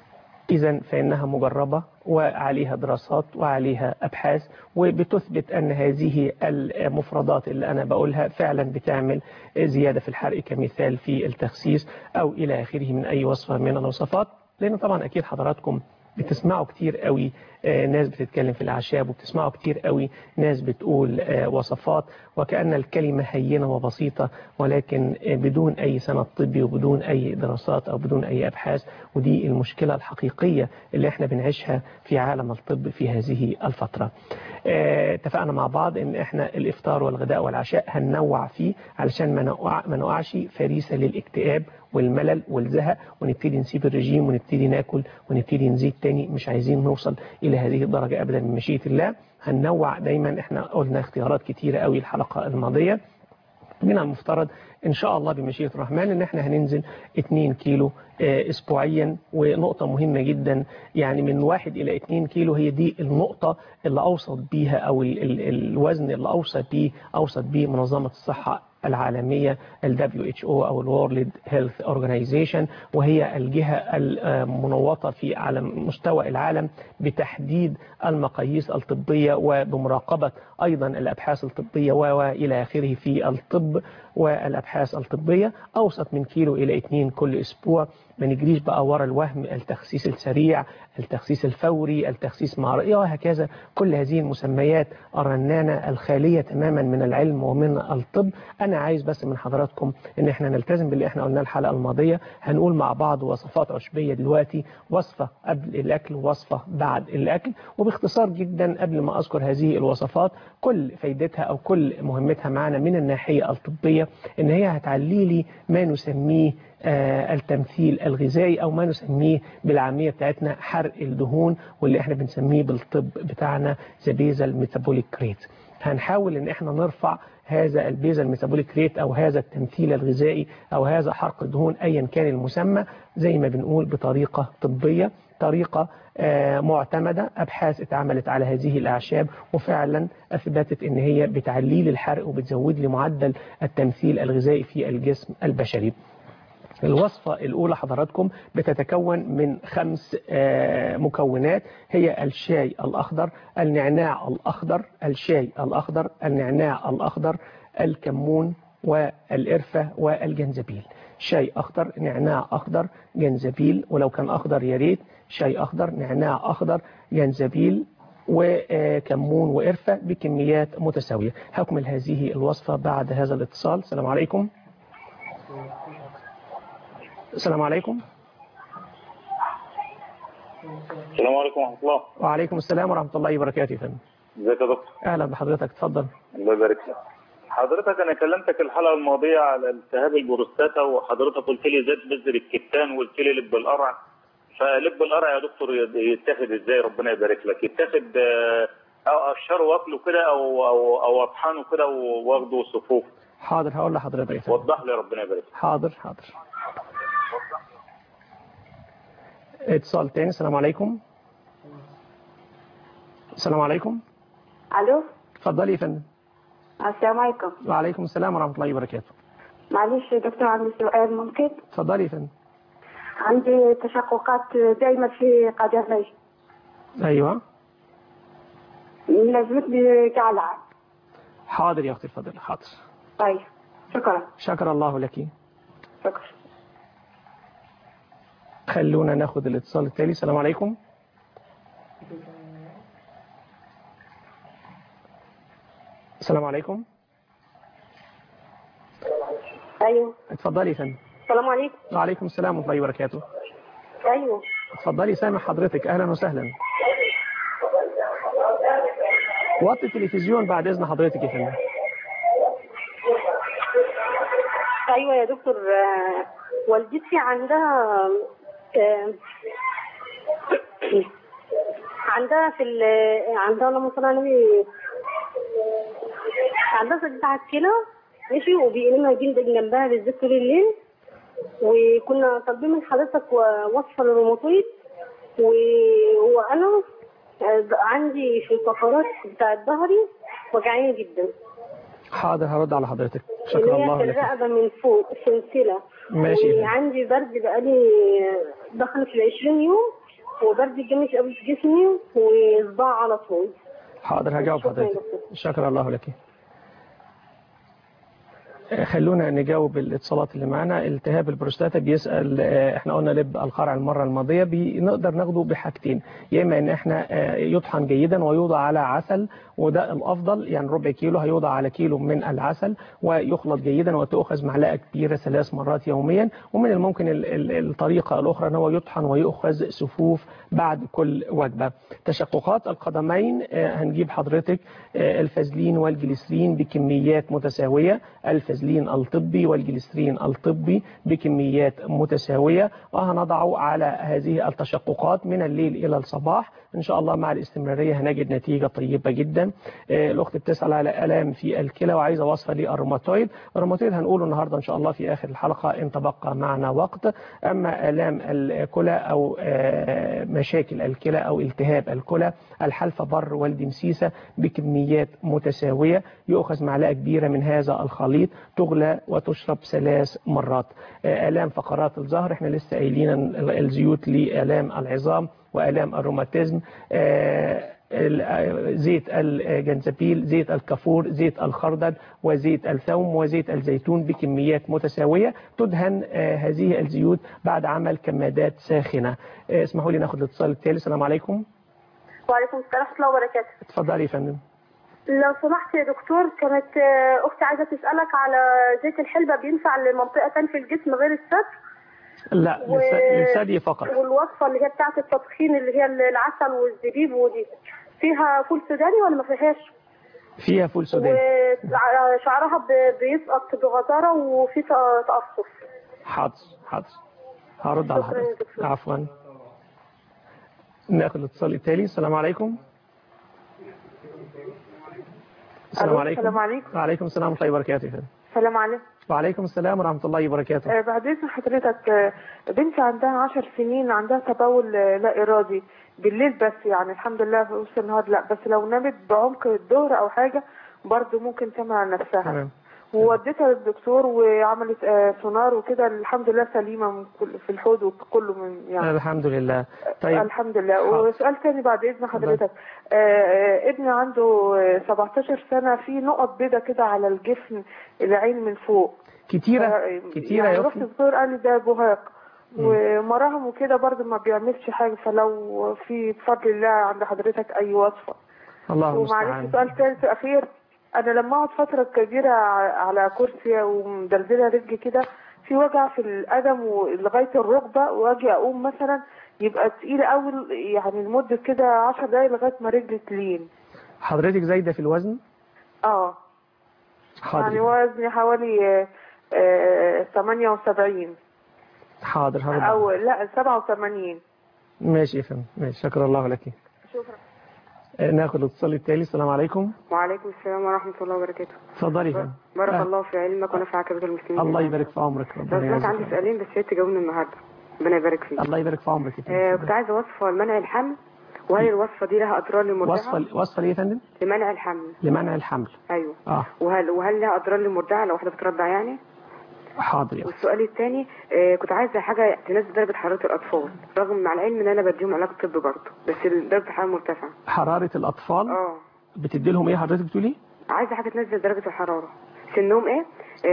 إذن فإنها مجربة وعليها دراسات وعليها أبحاث وبتثبت أن هذه المفردات اللي أنا بقولها فعلا بتعمل زيادة في الحرق كمثال في التخسيس أو إلى آخره من أي وصفة من الوصفات. لأن طبعا أكيد حضراتكم بتسمعوا كتير قوي ناس بتتكلم في الأعشاب وبتسمعوا كتير قوي ناس بتقول وصفات وكأن الكلمة هينة وبسيطة ولكن بدون أي سند طبي وبدون أي دراسات أو بدون أي أبحاث. ودي المشكلة الحقيقية اللي احنا بنعيشها في عالم الطب في هذه الفترة. اتفقنا مع بعض ان احنا الإفطار والغداء والعشاء هننوع فيه علشان ما نقعش فريسة للاكتئاب والملل والزهق ونبتدي نسيب الرجيم ونبتدي ناكل ونبتدي نزيد تاني. مش عايزين نوصل إلى هذه الدرجة أبدا من مشيئة الله. هننوع دايما. احنا قلنا اختيارات كتيرة قوي الحلقة الماضية. من المفترض إن شاء الله بمشيئة الرحمن إن احنا هننزل 2 كيلو أسبوعيا. ونقطة مهمة جدا يعني من 1 إلى 2 كيلو هي دي النقطة اللي أوصت بيها أو الوزن اللي أوصت بيه منظمة الصحة العالمية WHO أو الورلد هيلث أورجانيزيشن، وهي الجهة المنوطة في على مستوى العالم بتحديد المقاييس الطبية وبمراقبة أيضا الأبحاث الطبية وإلى آخره في الطب والأبحاث الطبية. أوسط من كيلو إلى 2 كل أسبوع. ما نجريش بقى ورا الوهم، التخسيس السريع، التخسيس الفوري، التخسيس مع رأيه وهكذا. كل هذه المسميات الرنانة الخالية تماما من العلم ومن الطب. أنا عايز بس من حضراتكم إن احنا نلتزم باللي احنا قلناه الحلقة الماضية. هنقول مع بعض وصفات عشبية دلوقتي، وصفة قبل الأكل ووصفة بعد الأكل. وباختصار جدا قبل ما أذكر هذه الوصفات كل فايدتها أو كل مهمتها معنا من الناحية الطبية إن هي هتعلي لي ما نسميه التمثيل الغذائي أو ما نسميه بالعامية بتاعتنا حرق الدهون، واللي احنا بنسميه بالطب بتاعنا the basal metabolic rate. هنحاول ان احنا نرفع هذا البيزل ميتابوليك ريت او هذا التمثيل الغذائي او هذا حرق الدهون ايا كان المسمى زي ما بنقول بطريقة طبية، طريقة معتمدة. أبحاث اتعملت على هذه الأعشاب وفعلا أثبتت ان هي بتعلي لي الحرق وبتزود لي معدل التمثيل الغذائي في الجسم البشري. الوصفة الأولى حضراتكم بتتكون من 5 مكونات. هي الشاي الأخضر، النعناع الأخضر، الشاي الأخضر، النعناع الأخضر، الكمون والقرفة والجنزبيل. شاي أخضر، نعناع أخضر، جنزبيل، ولو كان أخضر يا ريت. شاي أخضر، نعناع أخضر، جنزبيل وكمون وقرفة بكميات متساوية. هكمل هذه الوصفة بعد هذا الاتصال. السلام عليكم. السلام عليكم. السلام عليكم ورحمة الله. وعليكم السلام ورحمة الله وبركاته. فندم ازيك يا دكتور؟ أهلا بحضرتك، اتفضل. الله يبارك لك. حضرتك أنا كلمتك الحلقة الماضية على التهاب البروستاتا وحضرتك قلت لي زيت بذر الكتان وقلت لي لب القرع. فلب القرع يا دكتور يتاخد ازاي؟ ربنا يبارك لك. يتاخد أو أقشره وأكله كده أو أطحنه كده واخده صفوف؟ حاضر هقول لحضرتك. وضح لي ربنا يبارك لك. حاضر. اتصال تاني. السلام عليكم. السلام عليكم. الو. اتفضلي يا فندم. السلام عليكم. وعليكم السلام ورحمة الله وبركاته. معلش يا دكتور عندي سؤال ممكن؟ اتفضلي يا فندم. عندي تشققات دايما في قدمي. ايوه. لازمتني كعلعة. حاضر يا اختي الفاضلة. حاضر. طيب شكرا. شكر الله لك. شكرا. خلونا ناخد الاتصال التالي. السلام عليكم. السلام عليكم. ايوه. اتفضلي يا فندم. السلام عليكم. وعليكم السلام ورحمة الله وبركاته. ايوه. اتفضلي سامع حضرتك. اهلا وسهلا. وطي التلفزيون بعد اذن حضرتك يا فندم. ايوه يا دكتور، والدتي عندها عندها عندها اللهم صل على النبي، عندها صديد على الكلى ماشي، وبيقلمها جلد جنبها بالذات طول الليل، وكنا طالبين من حضرتك وصفه للروماتويد، وانا عندي في الفقرات بتاعت ظهري وجعاني جدا. حاضر هرد على حضرتك. شكرا الله لك. الرقبه من فوق سلسله. ماشي. وعندي برد بقالي دخلت في 20 يوم، وبرد جامد قوي في جسمي وصداع على طول. حاضر هجاوب حضرتك. شكرا الله لك. خلونا نجاوب الاتصالات اللي معانا. التهاب البروستاتا بيسأل، احنا قلنا لب القرع المرة الماضية بنقدر ناخده بحاجتين، يا اما ان احنا يطحن جيدا ويوضع على عسل، وده الافضل، يعني ربع كيلو هيوضع على كيلو من العسل ويخلط جيدا وتؤخذ معلقة كبيرة 3 مرات يوميا. ومن الممكن الطريقة الاخرى ان هو يطحن ويؤخذ سفوف بعد كل وجبة. تشققات القدمين هنجيب حضرتك الفازلين والجليسرين بكميات متساوية، الفازلين الطبي والجليسرين الطبي بكميات متساوية، وهنضعه على هذه التشققات من الليل إلى الصباح. إن شاء الله مع الاستمرارية هنجد نتيجة طيبة جدا. الأخت بتسأل على آلام في الكلى وعايزة وصفة للروماتويد. الروماتويد هنقوله النهاردة إن شاء الله في آخر الحلقة إن تبقى معنا وقت. أما آلام الكلى أو مشاكل الكلى أو التهاب الكلى، الحلفة بر والدمسيسة بكميات متساوية، يؤخذ معلقة كبيرة من هذا الخليط تغلى وتشرب 3 مرات. آلام فقرات الظهر احنا لسه قايلين الزيوت لآلام العظام وآلام الروماتيزم، زيت الجنزبيل، زيت الكافور، زيت الخردل، وزيت الثوم، وزيت الزيتون بكميات متساوية. تدهن هذه الزيوت بعد عمل كمادات ساخنة. اسمحوا لي ناخد الاتصال التالي. السلام عليكم. وعليكم السلام ورحمة الله وبركاته. اتفضلي يا فندم. لو سمحت يا دكتور، كانت اختي عايزه تسالك على زيت الحلبه بينفع لمنطقه ثانيه في الجسم غير الثدي؟ لا، للثدي فقط. والوصفه اللي هي بتاعه التطحين اللي هي العسل والزبيب ودي فيها فول سوداني ولا ما فيهاش؟ فيها فول سوداني. وشعرها بيسقط بغزاره وفي تقصف. حاضر هرد على حضرتك. عفوا. ناخد الاتصال التالي. السلام عليكم. السلام عليكم. السلام عليكم. وعليكم السلام ورحمة الله وبركاته. السلام عليكم. وعليكم السلام ورحمة الله وبركاته. بعد إذن حضرتك، بنتي عندها 10 سنين، عندها تبول لا إرادي بالليل بس، يعني الحمد لله في وسط النهار لا، بس لو نامت بعمق الظهر أو حاجة برضه ممكن تمنع نفسها. تمام. ووديتها للدكتور وعملت سونار وكده، الحمد لله سليمة من في الحوض وكله من يعني الحمد لله. طيب الحمد لله. وسؤال تاني بعد إذن حضرتك، ابني عنده 17 سنة، في نقط بيضة كده على الجفن العين من فوق كتيرة يعني رحت الدكتور قال لي ده بهاق، ومراهم وكده برضه ما بيعملش حاجة، فلو في بفضل الله عند حضرتك أي وصفة. الله المستعان. ومعلش سؤال ثالث أخير، أنا لما أقعد فترة كبيرة على كرسي ومدلدلة رجلي كده في وجع في القدم ولغاية الركبة، وأجي أقوم مثلا يبقى تقيل قوي، يعني لمدة كده 10 دقايق لغاية ما رجلي تلين. حضرتك زايدة في الوزن؟ حاضر. يعني وزني حوالي 78. حاضر هرد. أو لا 87. ماشي يا فندم. ماشي، شكرا الله لك. شكرا. ناخد الاتصال التالي. السلام عليكم. وعليكم السلام ورحمة الله وبركاته. اتفضلي يا فندم. بارك الله في علمك ونفعك بك المسلمين. الله يبارك في عمرك. ربنا يجزاك. عندي سؤالين بس يا ريت تجاوبني النهارده. ربنا يبارك فيك. الله يبارك في عمرك. كنت عايزة وصفة لمنع الحمل، وهل الوصفة دي لها أضرار للمرضعة؟ وصفة ليه يا فندم؟ لمنع الحمل. لمنع الحمل. أيوه. وهل لها أضرار للمرضعة لو واحدة بترضع يعني؟ حاضر يا. والسؤال الثاني، كنت عايزة حاجة تنزل درجة حرارة الأطفال، رغم مع العلم إن أنا بديهم علاج طبي برضه، بس درجة الحرارة مرتفعة. حرارة الأطفال؟ بتدي لهم إيه حضرتك بتقولي؟ عايزة حاجة تنزل درجة الحرارة. سنهم إيه؟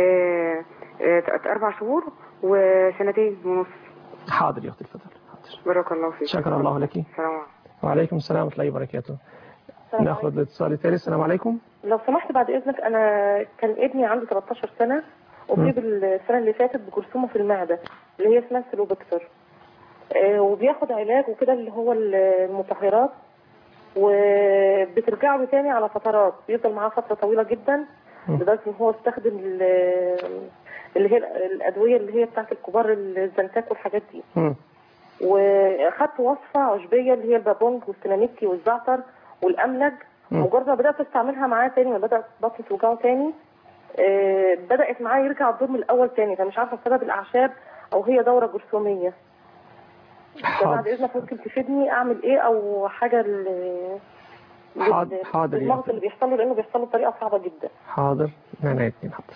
4 شهور وسنتين ونص. حاضر يا أختي اتفضل. حاضر. بارك الله فيك. شكرا الله لك. السلام عليكم. وعليكم السلام ورحمة الله وبركاته. ناخد الاتصال التالي. السلام عليكم. لو سمحت بعد إذنك، أنا كان ابني عنده 13 سنة وأصيب السنة اللي فاتت بجرثومة في المعدة اللي هي اسمها سيلوبكتر، وبياخد علاج وكده اللي هو المطهرات، وبترجع له تاني على فترات، بيفضل معاه فترة طويلة جدا لدرجة إن هو استخدم اللي هي الادويه اللي هي بتاعت الكبار، الزنتاك والحاجات دي. واخدت وصفه عشبيه اللي هي البابونج والسيناميكي والزعتر والاملج. مجرد ما بدات استعملها معاه تاني، ما بدات بطني توجعه تاني، بدات معاه يرجع الدور من الاول تاني. فمش عارفه سبب الاعشاب او هي دوره جرثوميه. بعد اذنك ممكن تفيدني اعمل ايه او حاجه حاضر المغص اللي بيحصل له، لانه بيحصل له بطريقه صعبه جدا. حاضر حاضر.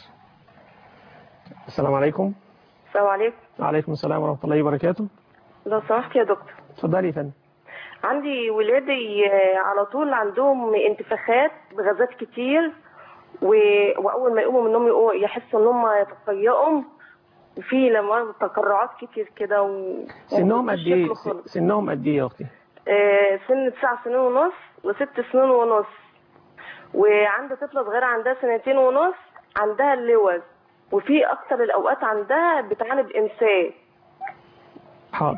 السلام عليكم. السلام عليكم. وعليكم السلام ورحمه الله وبركاته. لو سمحت يا دكتور. اتفضلي يا فندم. عندي ولادي على طول عندهم انتفاخات بغازات كتير، واول ما يقوموا من النوم يحسوا ان هم يتقيؤوا، وفي لما تقرعات كتير كده. سنهم قد ايه؟ سنهم قد ايه يا اختي؟ سن 9 سنين ونص و6 سنين ونص. وعندي طفله صغيره عندها 2 سنين ونص عندها اللوز، وفي اكتر الاوقات عندها بتعاني بامساك. حاضر.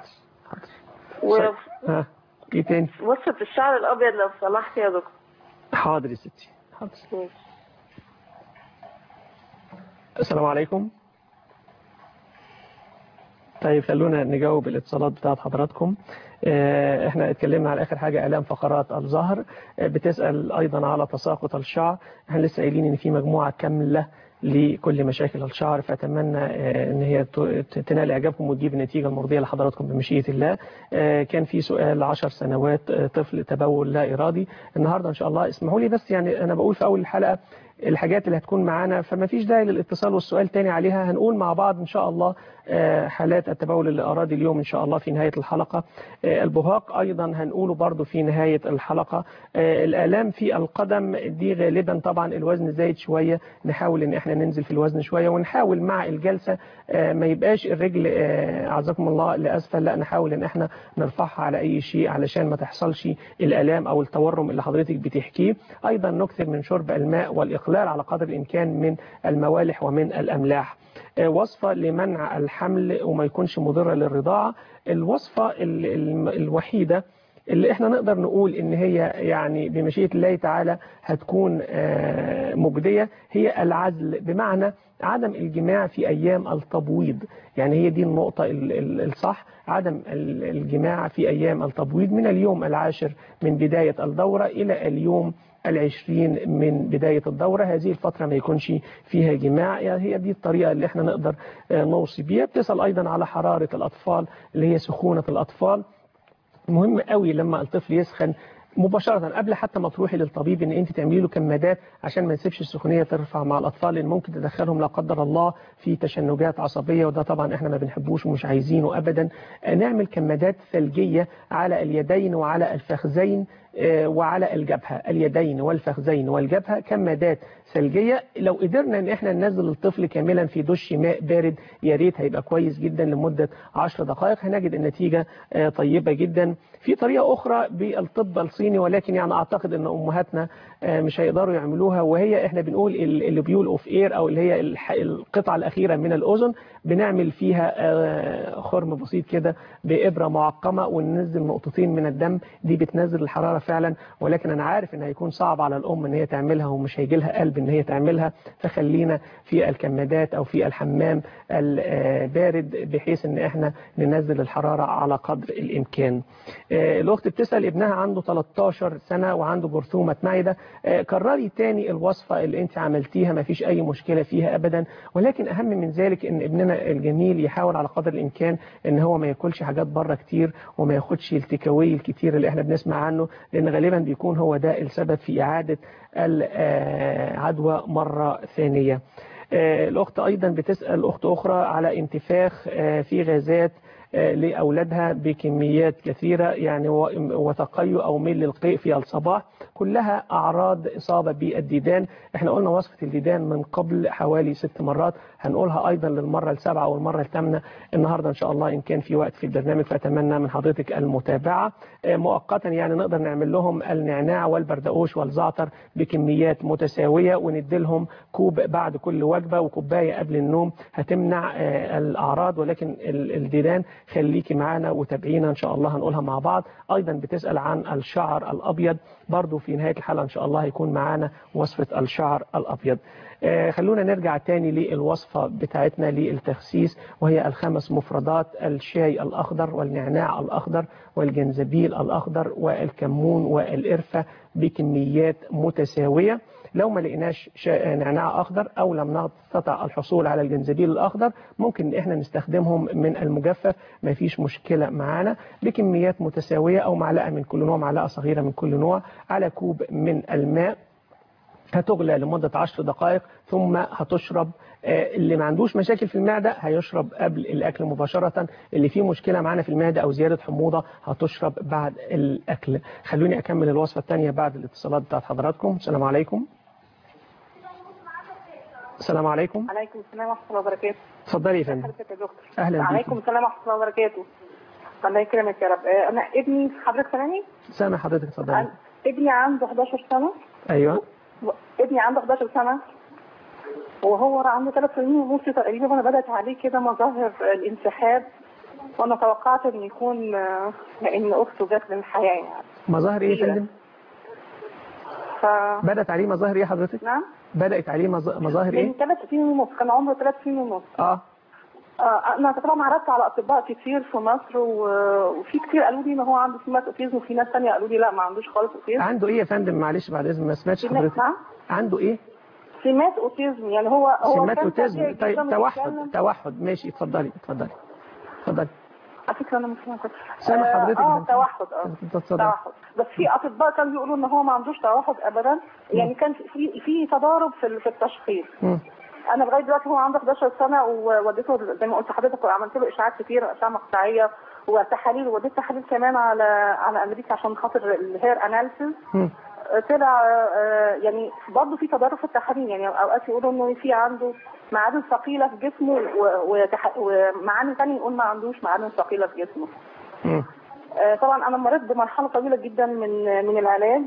ايه تاني؟ وصفه الشعر الابيض لو سمحت يا دكتور. حاضر يا ستي. حاضر. السلام عليكم. طيب خلونا نجاوب الاتصالات بتاعت حضراتكم. احنا اتكلمنا على اخر حاجة الام فقرات الظهر. بتسأل ايضا على تساقط الشعر. احنا لسه قايلين ان في مجموعة كاملة لكل مشاكل الشعر، فأتمنى ان هي تنال اعجابكم وتجيب النتيجة المرضية لحضراتكم بمشيئة الله. كان في سؤال 10 سنوات طفل تبول لا ارادي. النهارده ان شاء الله اسمحوا لي بس يعني انا بقول في اول الحلقة الحاجات اللي هتكون معانا، فما فيش داعي للاتصال والسؤال تاني عليها. هنقول مع بعض ان شاء الله حالات التبول الارادي اليوم ان شاء الله في نهاية الحلقة. البهاق ايضا هنقوله برضو في نهاية الحلقة. الالام في القدم دي غالبا طبعا الوزن زايد شوية، نحاول ان احنا ننزل في الوزن شوية، ونحاول مع الجلسة ما يبقاش الرجل اعزكم الله لاسفل، لا نحاول ان احنا نرفعها على اي شيء علشان ما تحصلش الالام او التورم اللي حضرتك بتحكيه. ايضا نكثر من شرب الماء والاقلال على قدر الامكان من الموالح ومن الاملاح. وصفة لمنع الحمل وما يكونش مضرة للرضاعة. الوصفة الوحيدة اللي احنا نقدر نقول ان هي يعني بمشيئة الله تعالى هتكون مجدية هي العزل، بمعنى عدم الجماع في ايام التبويض. يعني هي دي النقطة الصح، عدم الجماع في ايام التبويض من اليوم 10 من بداية الدورة الى اليوم 20 من بداية الدورة. هذه الفترة ما يكونش فيها جماع. يعني هي دي الطريقة اللي احنا نقدر نوصي بيها. بتسأل ايضا على حرارة الاطفال اللي هي سخونة الاطفال. مهم قوي لما الطفل يسخن مباشرة قبل حتى ما تروحي للطبيب ان انت تعملي له كمادات عشان ما نسيبش السخونية ترفع مع الاطفال، لان ممكن تدخلهم لا قدر الله في تشنجات عصبية، وده طبعا احنا ما بنحبوش ومش عايزينه ابدا. نعمل كمادات ثلجية على اليدين وعلى الفخذين وعلى الجبهة، اليدين والفخذين والجبهة كمادات ثلجية. لو قدرنا ان احنا ننزل الطفل كاملا في دش ماء بارد يا ريت، هيبقى كويس جدا لمدة 10 دقائق، هنجد النتيجة طيبة جدا. في طريقة اخرى بالطب الصيني، ولكن يعني اعتقد ان امهاتنا مش هيقدروا يعملوها، وهي احنا بنقول اللي بيقول اوف اير او اللي هي القطعة الاخيرة من الاذن، بنعمل فيها خرم بسيط كده بإبرة معقمة وننزل نقطتين من الدم. دي بتنزل الحرارة فعلا، ولكن انا عارف ان هيكون صعب على الام ان هي تعملها ومش هيجي لها قلب ان هي تعملها، فخلينا في الكمادات او في الحمام البارد بحيث ان احنا ننزل الحرارة على قدر الامكان. الاخت بتسأل ابنها عنده 13 سنة وعنده جرثومة معدة. كرري تاني الوصفة اللي انت عملتيها، ما فيش اي مشكلة فيها ابدا، ولكن اهم من ذلك ان ابننا الجميل يحاول على قدر الامكان ان هو ما ياكلش حاجات بره كتير وما ياخدش التكاوي الكتير اللي احنا بنسمع عنه، لان غالبا بيكون هو ده السبب في اعادة العدوى مرة ثانية. الاخت ايضا بتسأل اخت اخرى على انتفاخ في غازات لأولادها بكميات كثيرة، يعني وتقيؤ أو ميل للقيء في الصباح، كلها أعراض إصابة بالديدان. احنا قلنا وصفة الديدان من قبل حوالي 6 مرات، هنقولها أيضا للمرة ال7 أو المرة ال8 النهاردة إن شاء الله إن كان في وقت في البرنامج، فأتمنى من حضرتك المتابعة. مؤقتا يعني نقدر نعمل لهم النعناع والبردقوش والزعتر بكميات متساوية، ونديلهم كوب بعد كل وجبة وكوباية قبل النوم، هتمنع الأعراض. ولكن الديدان خليكي معانا وتابعينا إن شاء الله، هنقولها مع بعض. أيضا بتسأل عن الشعر الأبيض، برضو في نهاية الحلقة إن شاء الله هيكون معانا وصفة الشعر الأبيض. خلونا نرجع تاني للوصفة بتاعتنا للتخسيس، وهي الخمس مفردات: الشاي الأخضر والنعناع الأخضر والجنزبيل الأخضر والكمون والقرفة بكميات متساوية. لو ما لقيناش نعناع أخضر أو لم نستطع الحصول على الجنزبيل الأخضر، ممكن إحنا نستخدمهم من المجفف، ما فيش مشكلة معانا، بكميات متساوية، أو معلقة من كل نوع، معلقة صغيرة من كل نوع، على كوب من الماء. هتغلى لمدة 10 دقائق ثم هتشرب. اللي ما عندوش مشاكل في المعدة هيشرب قبل الأكل مباشرة، اللي فيه مشكلة معانا في المعدة أو زيادة حموضة هتشرب بعد الأكل. خلوني أكمل الوصفة الثانية بعد الاتصالات بتاعت حضراتكم. السلام عليكم. السلام عليكم. عليكم السلام ورحمة الله وبركاته. اتفضلي يا فندم. أهلا بك. عليكم السلام ورحمة الله وبركاته. الله يكرمك يا رب. أنا ابني، حضرتك سامعني؟ سامع حضرتك، اتفضلي. ابني عنده 11 سنة. أيوه. ابني عنده 11 سنة وهو عنده 3 سنين ونص تقريبا، وانا بدأت عليه كده مظاهر الانسحاب، وانا توقعت ان يكون ان اخته جت للحياة يعني. مظاهر ايه يا فندم؟ بدأت عليه مظاهر ايه حضرتك؟ نعم؟ بدأت عليه مظاهر ايه؟ من 3 سنين ونص، كان عمره 3 سنين ونص. انا طبعا عرضت على اطباء كتير في مصر وفي كتير قالوا لي ان هو عنده سمات اوتيزم، وفي ناس ثانيه قالوا لي لا ما عندوش خالص اوتيزم. عنده ايه يا فندم؟ معلش بعد اذن، ما سمعتش حضرتك. عنده ايه؟ سمات اوتيزم، يعني هو سمات اوتيزم. طيب توحد ماشي. اتفضلي. على فكره انا مش سامعه. سامع حضرتك. توحد. بس في اطباء كانوا بيقولوا ان هو ما عندوش توحد ابدا، يعني كان في تضارب في التشخيص. انا لغايه دلوقتي هو عنده 11 سنه، ووديته زي ما قلت لحضرتك، وعملت له اشعاعات كتير، اشعه مقطعيه وتحاليل، ووديت تحاليل كمان على امريكا عشان خاطر الهير اناليسيس. طلع يعني برضه في تضارب في التحاليل، يعني اوقات يقولوا انه في عنده معادن ثقيله في جسمه، ومعادن ثانيه يقول ما عندوش معادن ثقيله في جسمه. طبعا انا مريت بمرحله طويله جدا من العلاج،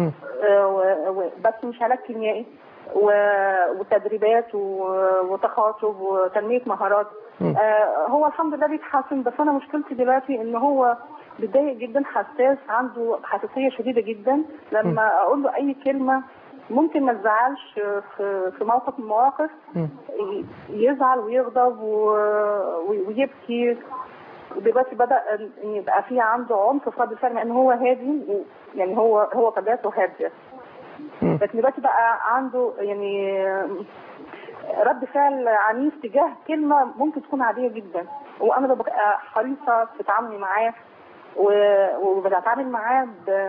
بس مش علاج كيميائي، وتدريبات وتخاطب وتنميه مهارات. هو الحمد لله بيتحسن، بس انا مشكلتي دلوقتي ان هو بيتضايق جدا، حساس، عنده حساسيه شديده جدا. لما اقول له اي كلمه ممكن ما تزعلش في موقف من المواقف، يزعل ويغضب ويبكي. ودلوقتي بدا ان يبقى في عنده عنف في رد الفعل، مع ان هو هادي، يعني هو طبيعته هاديه، لكن دلوقتي بقى عنده يعني رد فعل عنيف تجاه كلمه ممكن تكون عاديه جدا. وانا ببقى حريصه في تعاملي معاه، وبتعامل معاه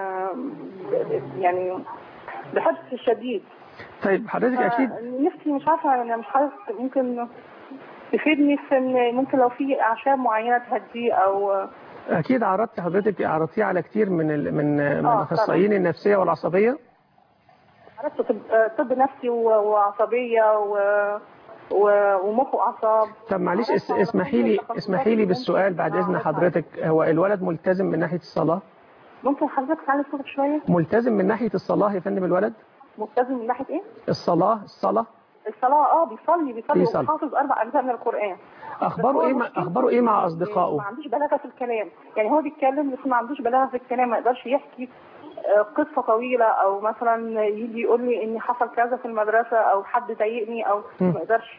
يعني بحرص شديد. طيب حضرتك اكيد نفسي مش عارفه، يعني مش عارفه ممكن تفيدني في ان ممكن لو في اعشاب معينه تهديه او. اكيد عرضتيه على كتير من اخصائيين النفسيه والعصبيه. عرفت طب نفسي وعصبيه ومخ واعصاب. طب معلش اسمحي لي بالسؤال بعد اذن حضرتك، هو الولد ملتزم من ناحيه الصلاه؟ ممكن حضرتك تعلي صوتك شويه؟ ملتزم من ناحيه الصلاه يا فندم الولد؟ ملتزم من ناحيه ايه؟ الصلاه. بيصلي وحافظ 4 أجزاء من القرآن. اخباره ايه مع اصدقائه؟ ما عندوش بلاغه في الكلام، يعني هو بيتكلم بس ما عندوش بلاغه في الكلام، ما يقدرش يحكي قصه طويله، او مثلا يجي يقول لي ان حصل كذا في المدرسه او حد ضايقني، او ما يقدرش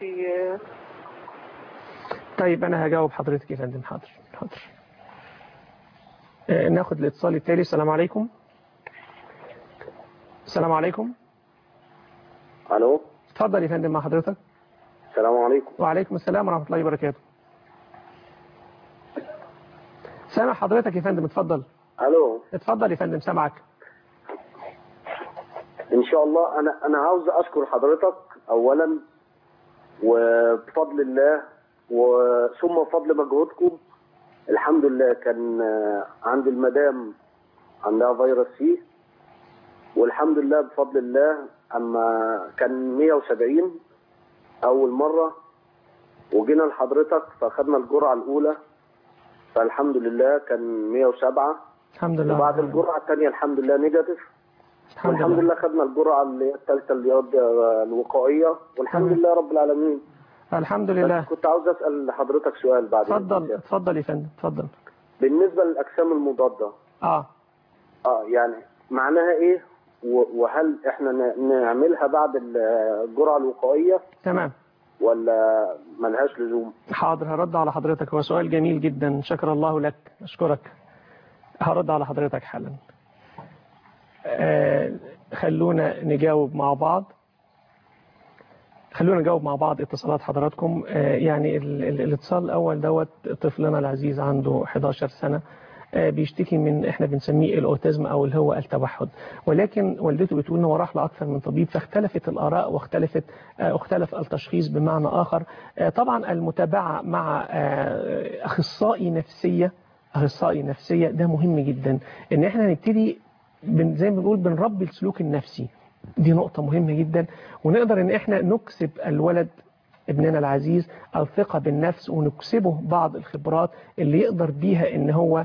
طيب انا هجاوب حضرتك يا فندم. حاضر. ناخد الاتصال التالي. السلام عليكم. السلام عليكم. الو. اتفضل يا فندم مع حضرتك. السلام عليكم. وعليكم السلام ورحمه الله وبركاته. سامع حضرتك يا فندم، اتفضل. الو. اتفضل يا فندم، سامعك. ان شاء الله انا عاوز اشكر حضرتك اولا، وبفضل الله وثم بفضل مجهودكم. الحمد لله كان عند المدام عندها فيروس سي، والحمد لله بفضل الله اما كان 170 اول مره، وجينا لحضرتك فاخدنا الجرعه الاولى، فالحمد لله كان 107 الحمد لله. وبعد الجرعه الثانيه الحمد لله نيجاتيف، والحمد لله خدنا الجرعه اللي هي الثالثه اللي هي الوقائيه، والحمد لله رب العالمين. الحمد لله. كنت عاوز اسال حضرتك سؤال بعد. اتفضل يا فندم، اتفضل. بالنسبه للاجسام المضاده يعني معناها ايه، وهل احنا نعملها بعد الجرعه الوقائيه تمام ولا ملهاش لزوم؟ حاضر، هرد على حضرتك. هو سؤال جميل جدا، شكر الله لك، أشكرك. هرد على حضرتك حالا. خلونا نجاوب مع بعض اتصالات حضراتكم. يعني الاتصال الأول دوت طفلنا العزيز عنده 11 سنة، بيشتكي من احنا بنسميه الاوتيزم او اللي هو التوحد، ولكن والدته بتقول انه راح لاكثر من طبيب، فاختلفت الاراء واختلف التشخيص. بمعنى اخر طبعا المتابعه مع اخصائي نفسيه ده مهم جدا، ان احنا نبتدي زي ما بنقول بنربي السلوك النفسي. دي نقطه مهمه جدا، ونقدر ان احنا نكسب الولد ابننا العزيز الثقة بالنفس، ونكسبه بعض الخبرات اللي يقدر بيها ان هو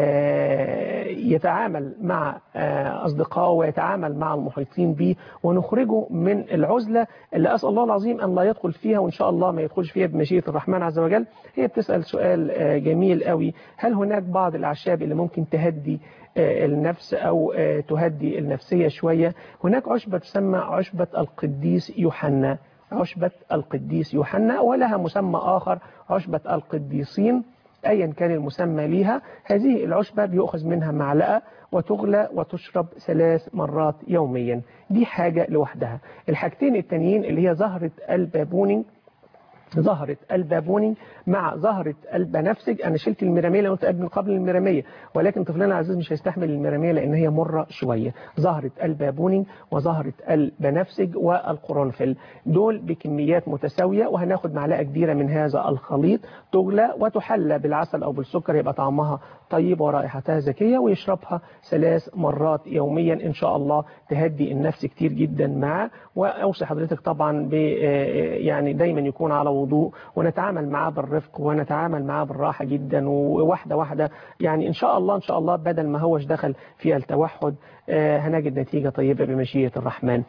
يتعامل مع أصدقائه ويتعامل مع المحيطين به، ونخرجه من العزلة اللي أسأل الله العظيم أن لا يدخل فيها، وإن شاء الله ما يدخلش فيها بمشيئة الرحمن عز وجل. هي بتسأل سؤال جميل قوي: هل هناك بعض الأعشاب اللي ممكن تهدي النفس أو تهدي النفسية شوية؟ هناك عشبة تسمى عشبة القديس يوحنا، ولها مسمى آخر عشبة القديسين، أيا كان المسمى ليها. هذه العشبة بيؤخذ منها معلقة وتغلى وتشرب 3 مرات يوميا. دي حاجة لوحدها. الحاجتين التانيين اللي هي زهرة البابوني مع زهرة البنفسج. أنا شلت الميرامية لو قلت من قبل الميرامية، ولكن طفلنا العزيز مش هيستحمل الميرامية لأن هي مرة شوية. زهرة البابوني وزهرة البنفسج والقرنفل، دول بكميات متساوية، وهناخد معلقة كبيرة من هذا الخليط تغلى وتحلى بالعسل أو بالسكر، يبقى طعمها طيب ورائحتها زكية، ويشربها 3 مرات يوميا إن شاء الله تهدي النفس كتير جدا معاه. وأوصي حضرتك طبعا يعني دايما يكون على وضوء، ونتعامل معاه بالرفق ونتعامل معاه بالراحة جدا، وواحدة واحدة. يعني إن شاء الله بدل ما هوش دخل في التوحد هنجد نتيجة طيبة بمشيئة الرحمن.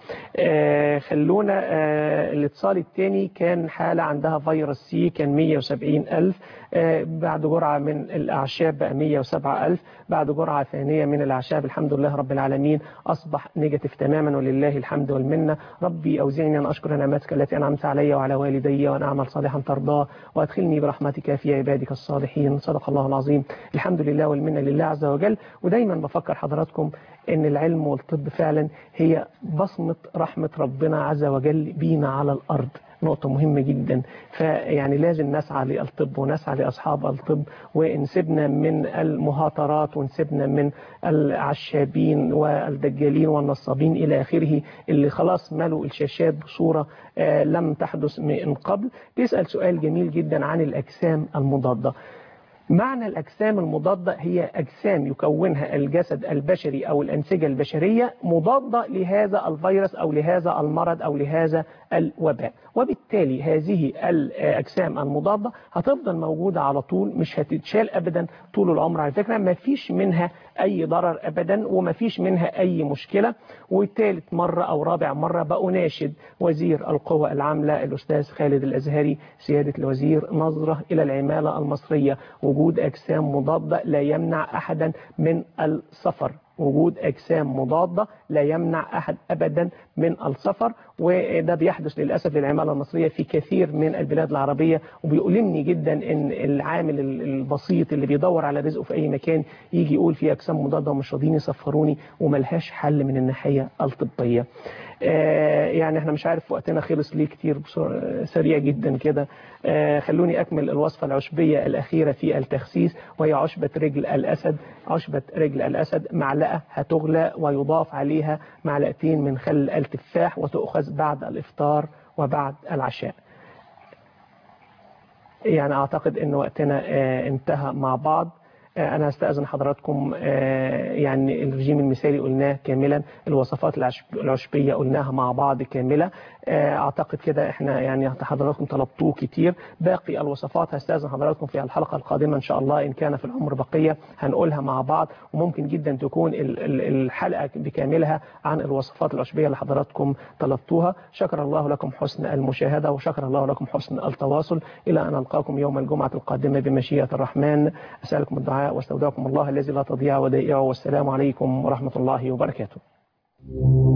خلونا الاتصال الثاني كان حالة عندها فيروس سي، كان 170,000 بعد جرعة من الأعشاب بقى 107,000، بعد جرعة ثانية من الأعشاب الحمد لله رب العالمين أصبح نيجاتيف تماما، ولله الحمد والمنة. ربي أوزعني أن أشكر نعمتك التي أنعمت علي وعلى والدي، وأن أعمل صالحا ترضاه، وأدخلني برحمتك في عبادك الصالحين. صدق الله العظيم. الحمد لله والمنة لله عز وجل. ودايما بفكر حضراتكم ان العلم والطب فعلا هي بصمة رحمة ربنا عز وجل بينا على الأرض، نقطة مهمة جدا. فيعني لازم نسعى للطب ونسعى لأصحاب الطب، ونسيبنا من المهاترات ونسيبنا من العشابين والدجالين والنصابين إلى آخره اللي خلاص ملوا الشاشات بصورة لم تحدث من قبل. تسأل سؤال جميل جدا عن الأجسام المضادة. معنى الأجسام المضادة هي أجسام يكونها الجسد البشري أو الأنسجة البشرية مضادة لهذا الفيروس أو لهذا المرض أو لهذا الوباء، وبالتالي هذه الأجسام المضادة هتفضل موجودة على طول، مش هتتشال أبدا طول العمر. على فكرة ما فيش منها أي ضرر أبدا وما فيش منها أي مشكلة. وثالث مرة أو رابع مرة بأناشد وزير القوى العاملة الأستاذ خالد الأزهري سيادة الوزير نظرة إلى العمالة المصرية. وجود أجسام مضادة لا يمنع أحدا من السفر، وجود أجسام مضادة لا يمنع أحد أبدا من السفر، وده بيحدث للأسف للعمالة المصرية في كثير من البلاد العربية. وبيؤلمني جدا إن العامل البسيط اللي بيدور على رزقه في أي مكان يجي يقول في أجسام مضادة ومش راضيين يسفروني وملهاش حل من الناحية الطبية. يعني احنا مش عارف وقتنا خلص ليه كتير سريع جدا كده. خلوني أكمل الوصفة العشبية الأخيرة في التخسيس، وهي عشبة رجل الأسد. عشبة رجل الأسد معلقة هتغلى ويضاف عليها معلقتين من خل التفاح، وتؤخذ بعد الإفطار وبعد العشاء. يعني أعتقد أن وقتنا انتهى مع بعض. أنا أستأذن حضراتكم، يعني الرجيم المثالي قلناه كاملا، الوصفات العشبية قلناها مع بعض كاملة. أعتقد كده إحنا يعني حضراتكم طلبتوه كتير. باقي الوصفات هستأذن حضراتكم في الحلقة القادمة إن شاء الله، إن كان في العمر بقية هنقولها مع بعض، وممكن جدا تكون الحلقة بكاملها عن الوصفات العشبية اللي حضراتكم طلبتوها. شكر الله لكم حسن المشاهدة، وشكر الله لكم حسن التواصل. إلى أن ألقاكم يوم الجمعة القادمة بمشيئة الرحمن. أسألكم الدعاء واستودعكم الله الذي لا تضيع ودائعه، والسلام عليكم ورحمة الله وبركاته.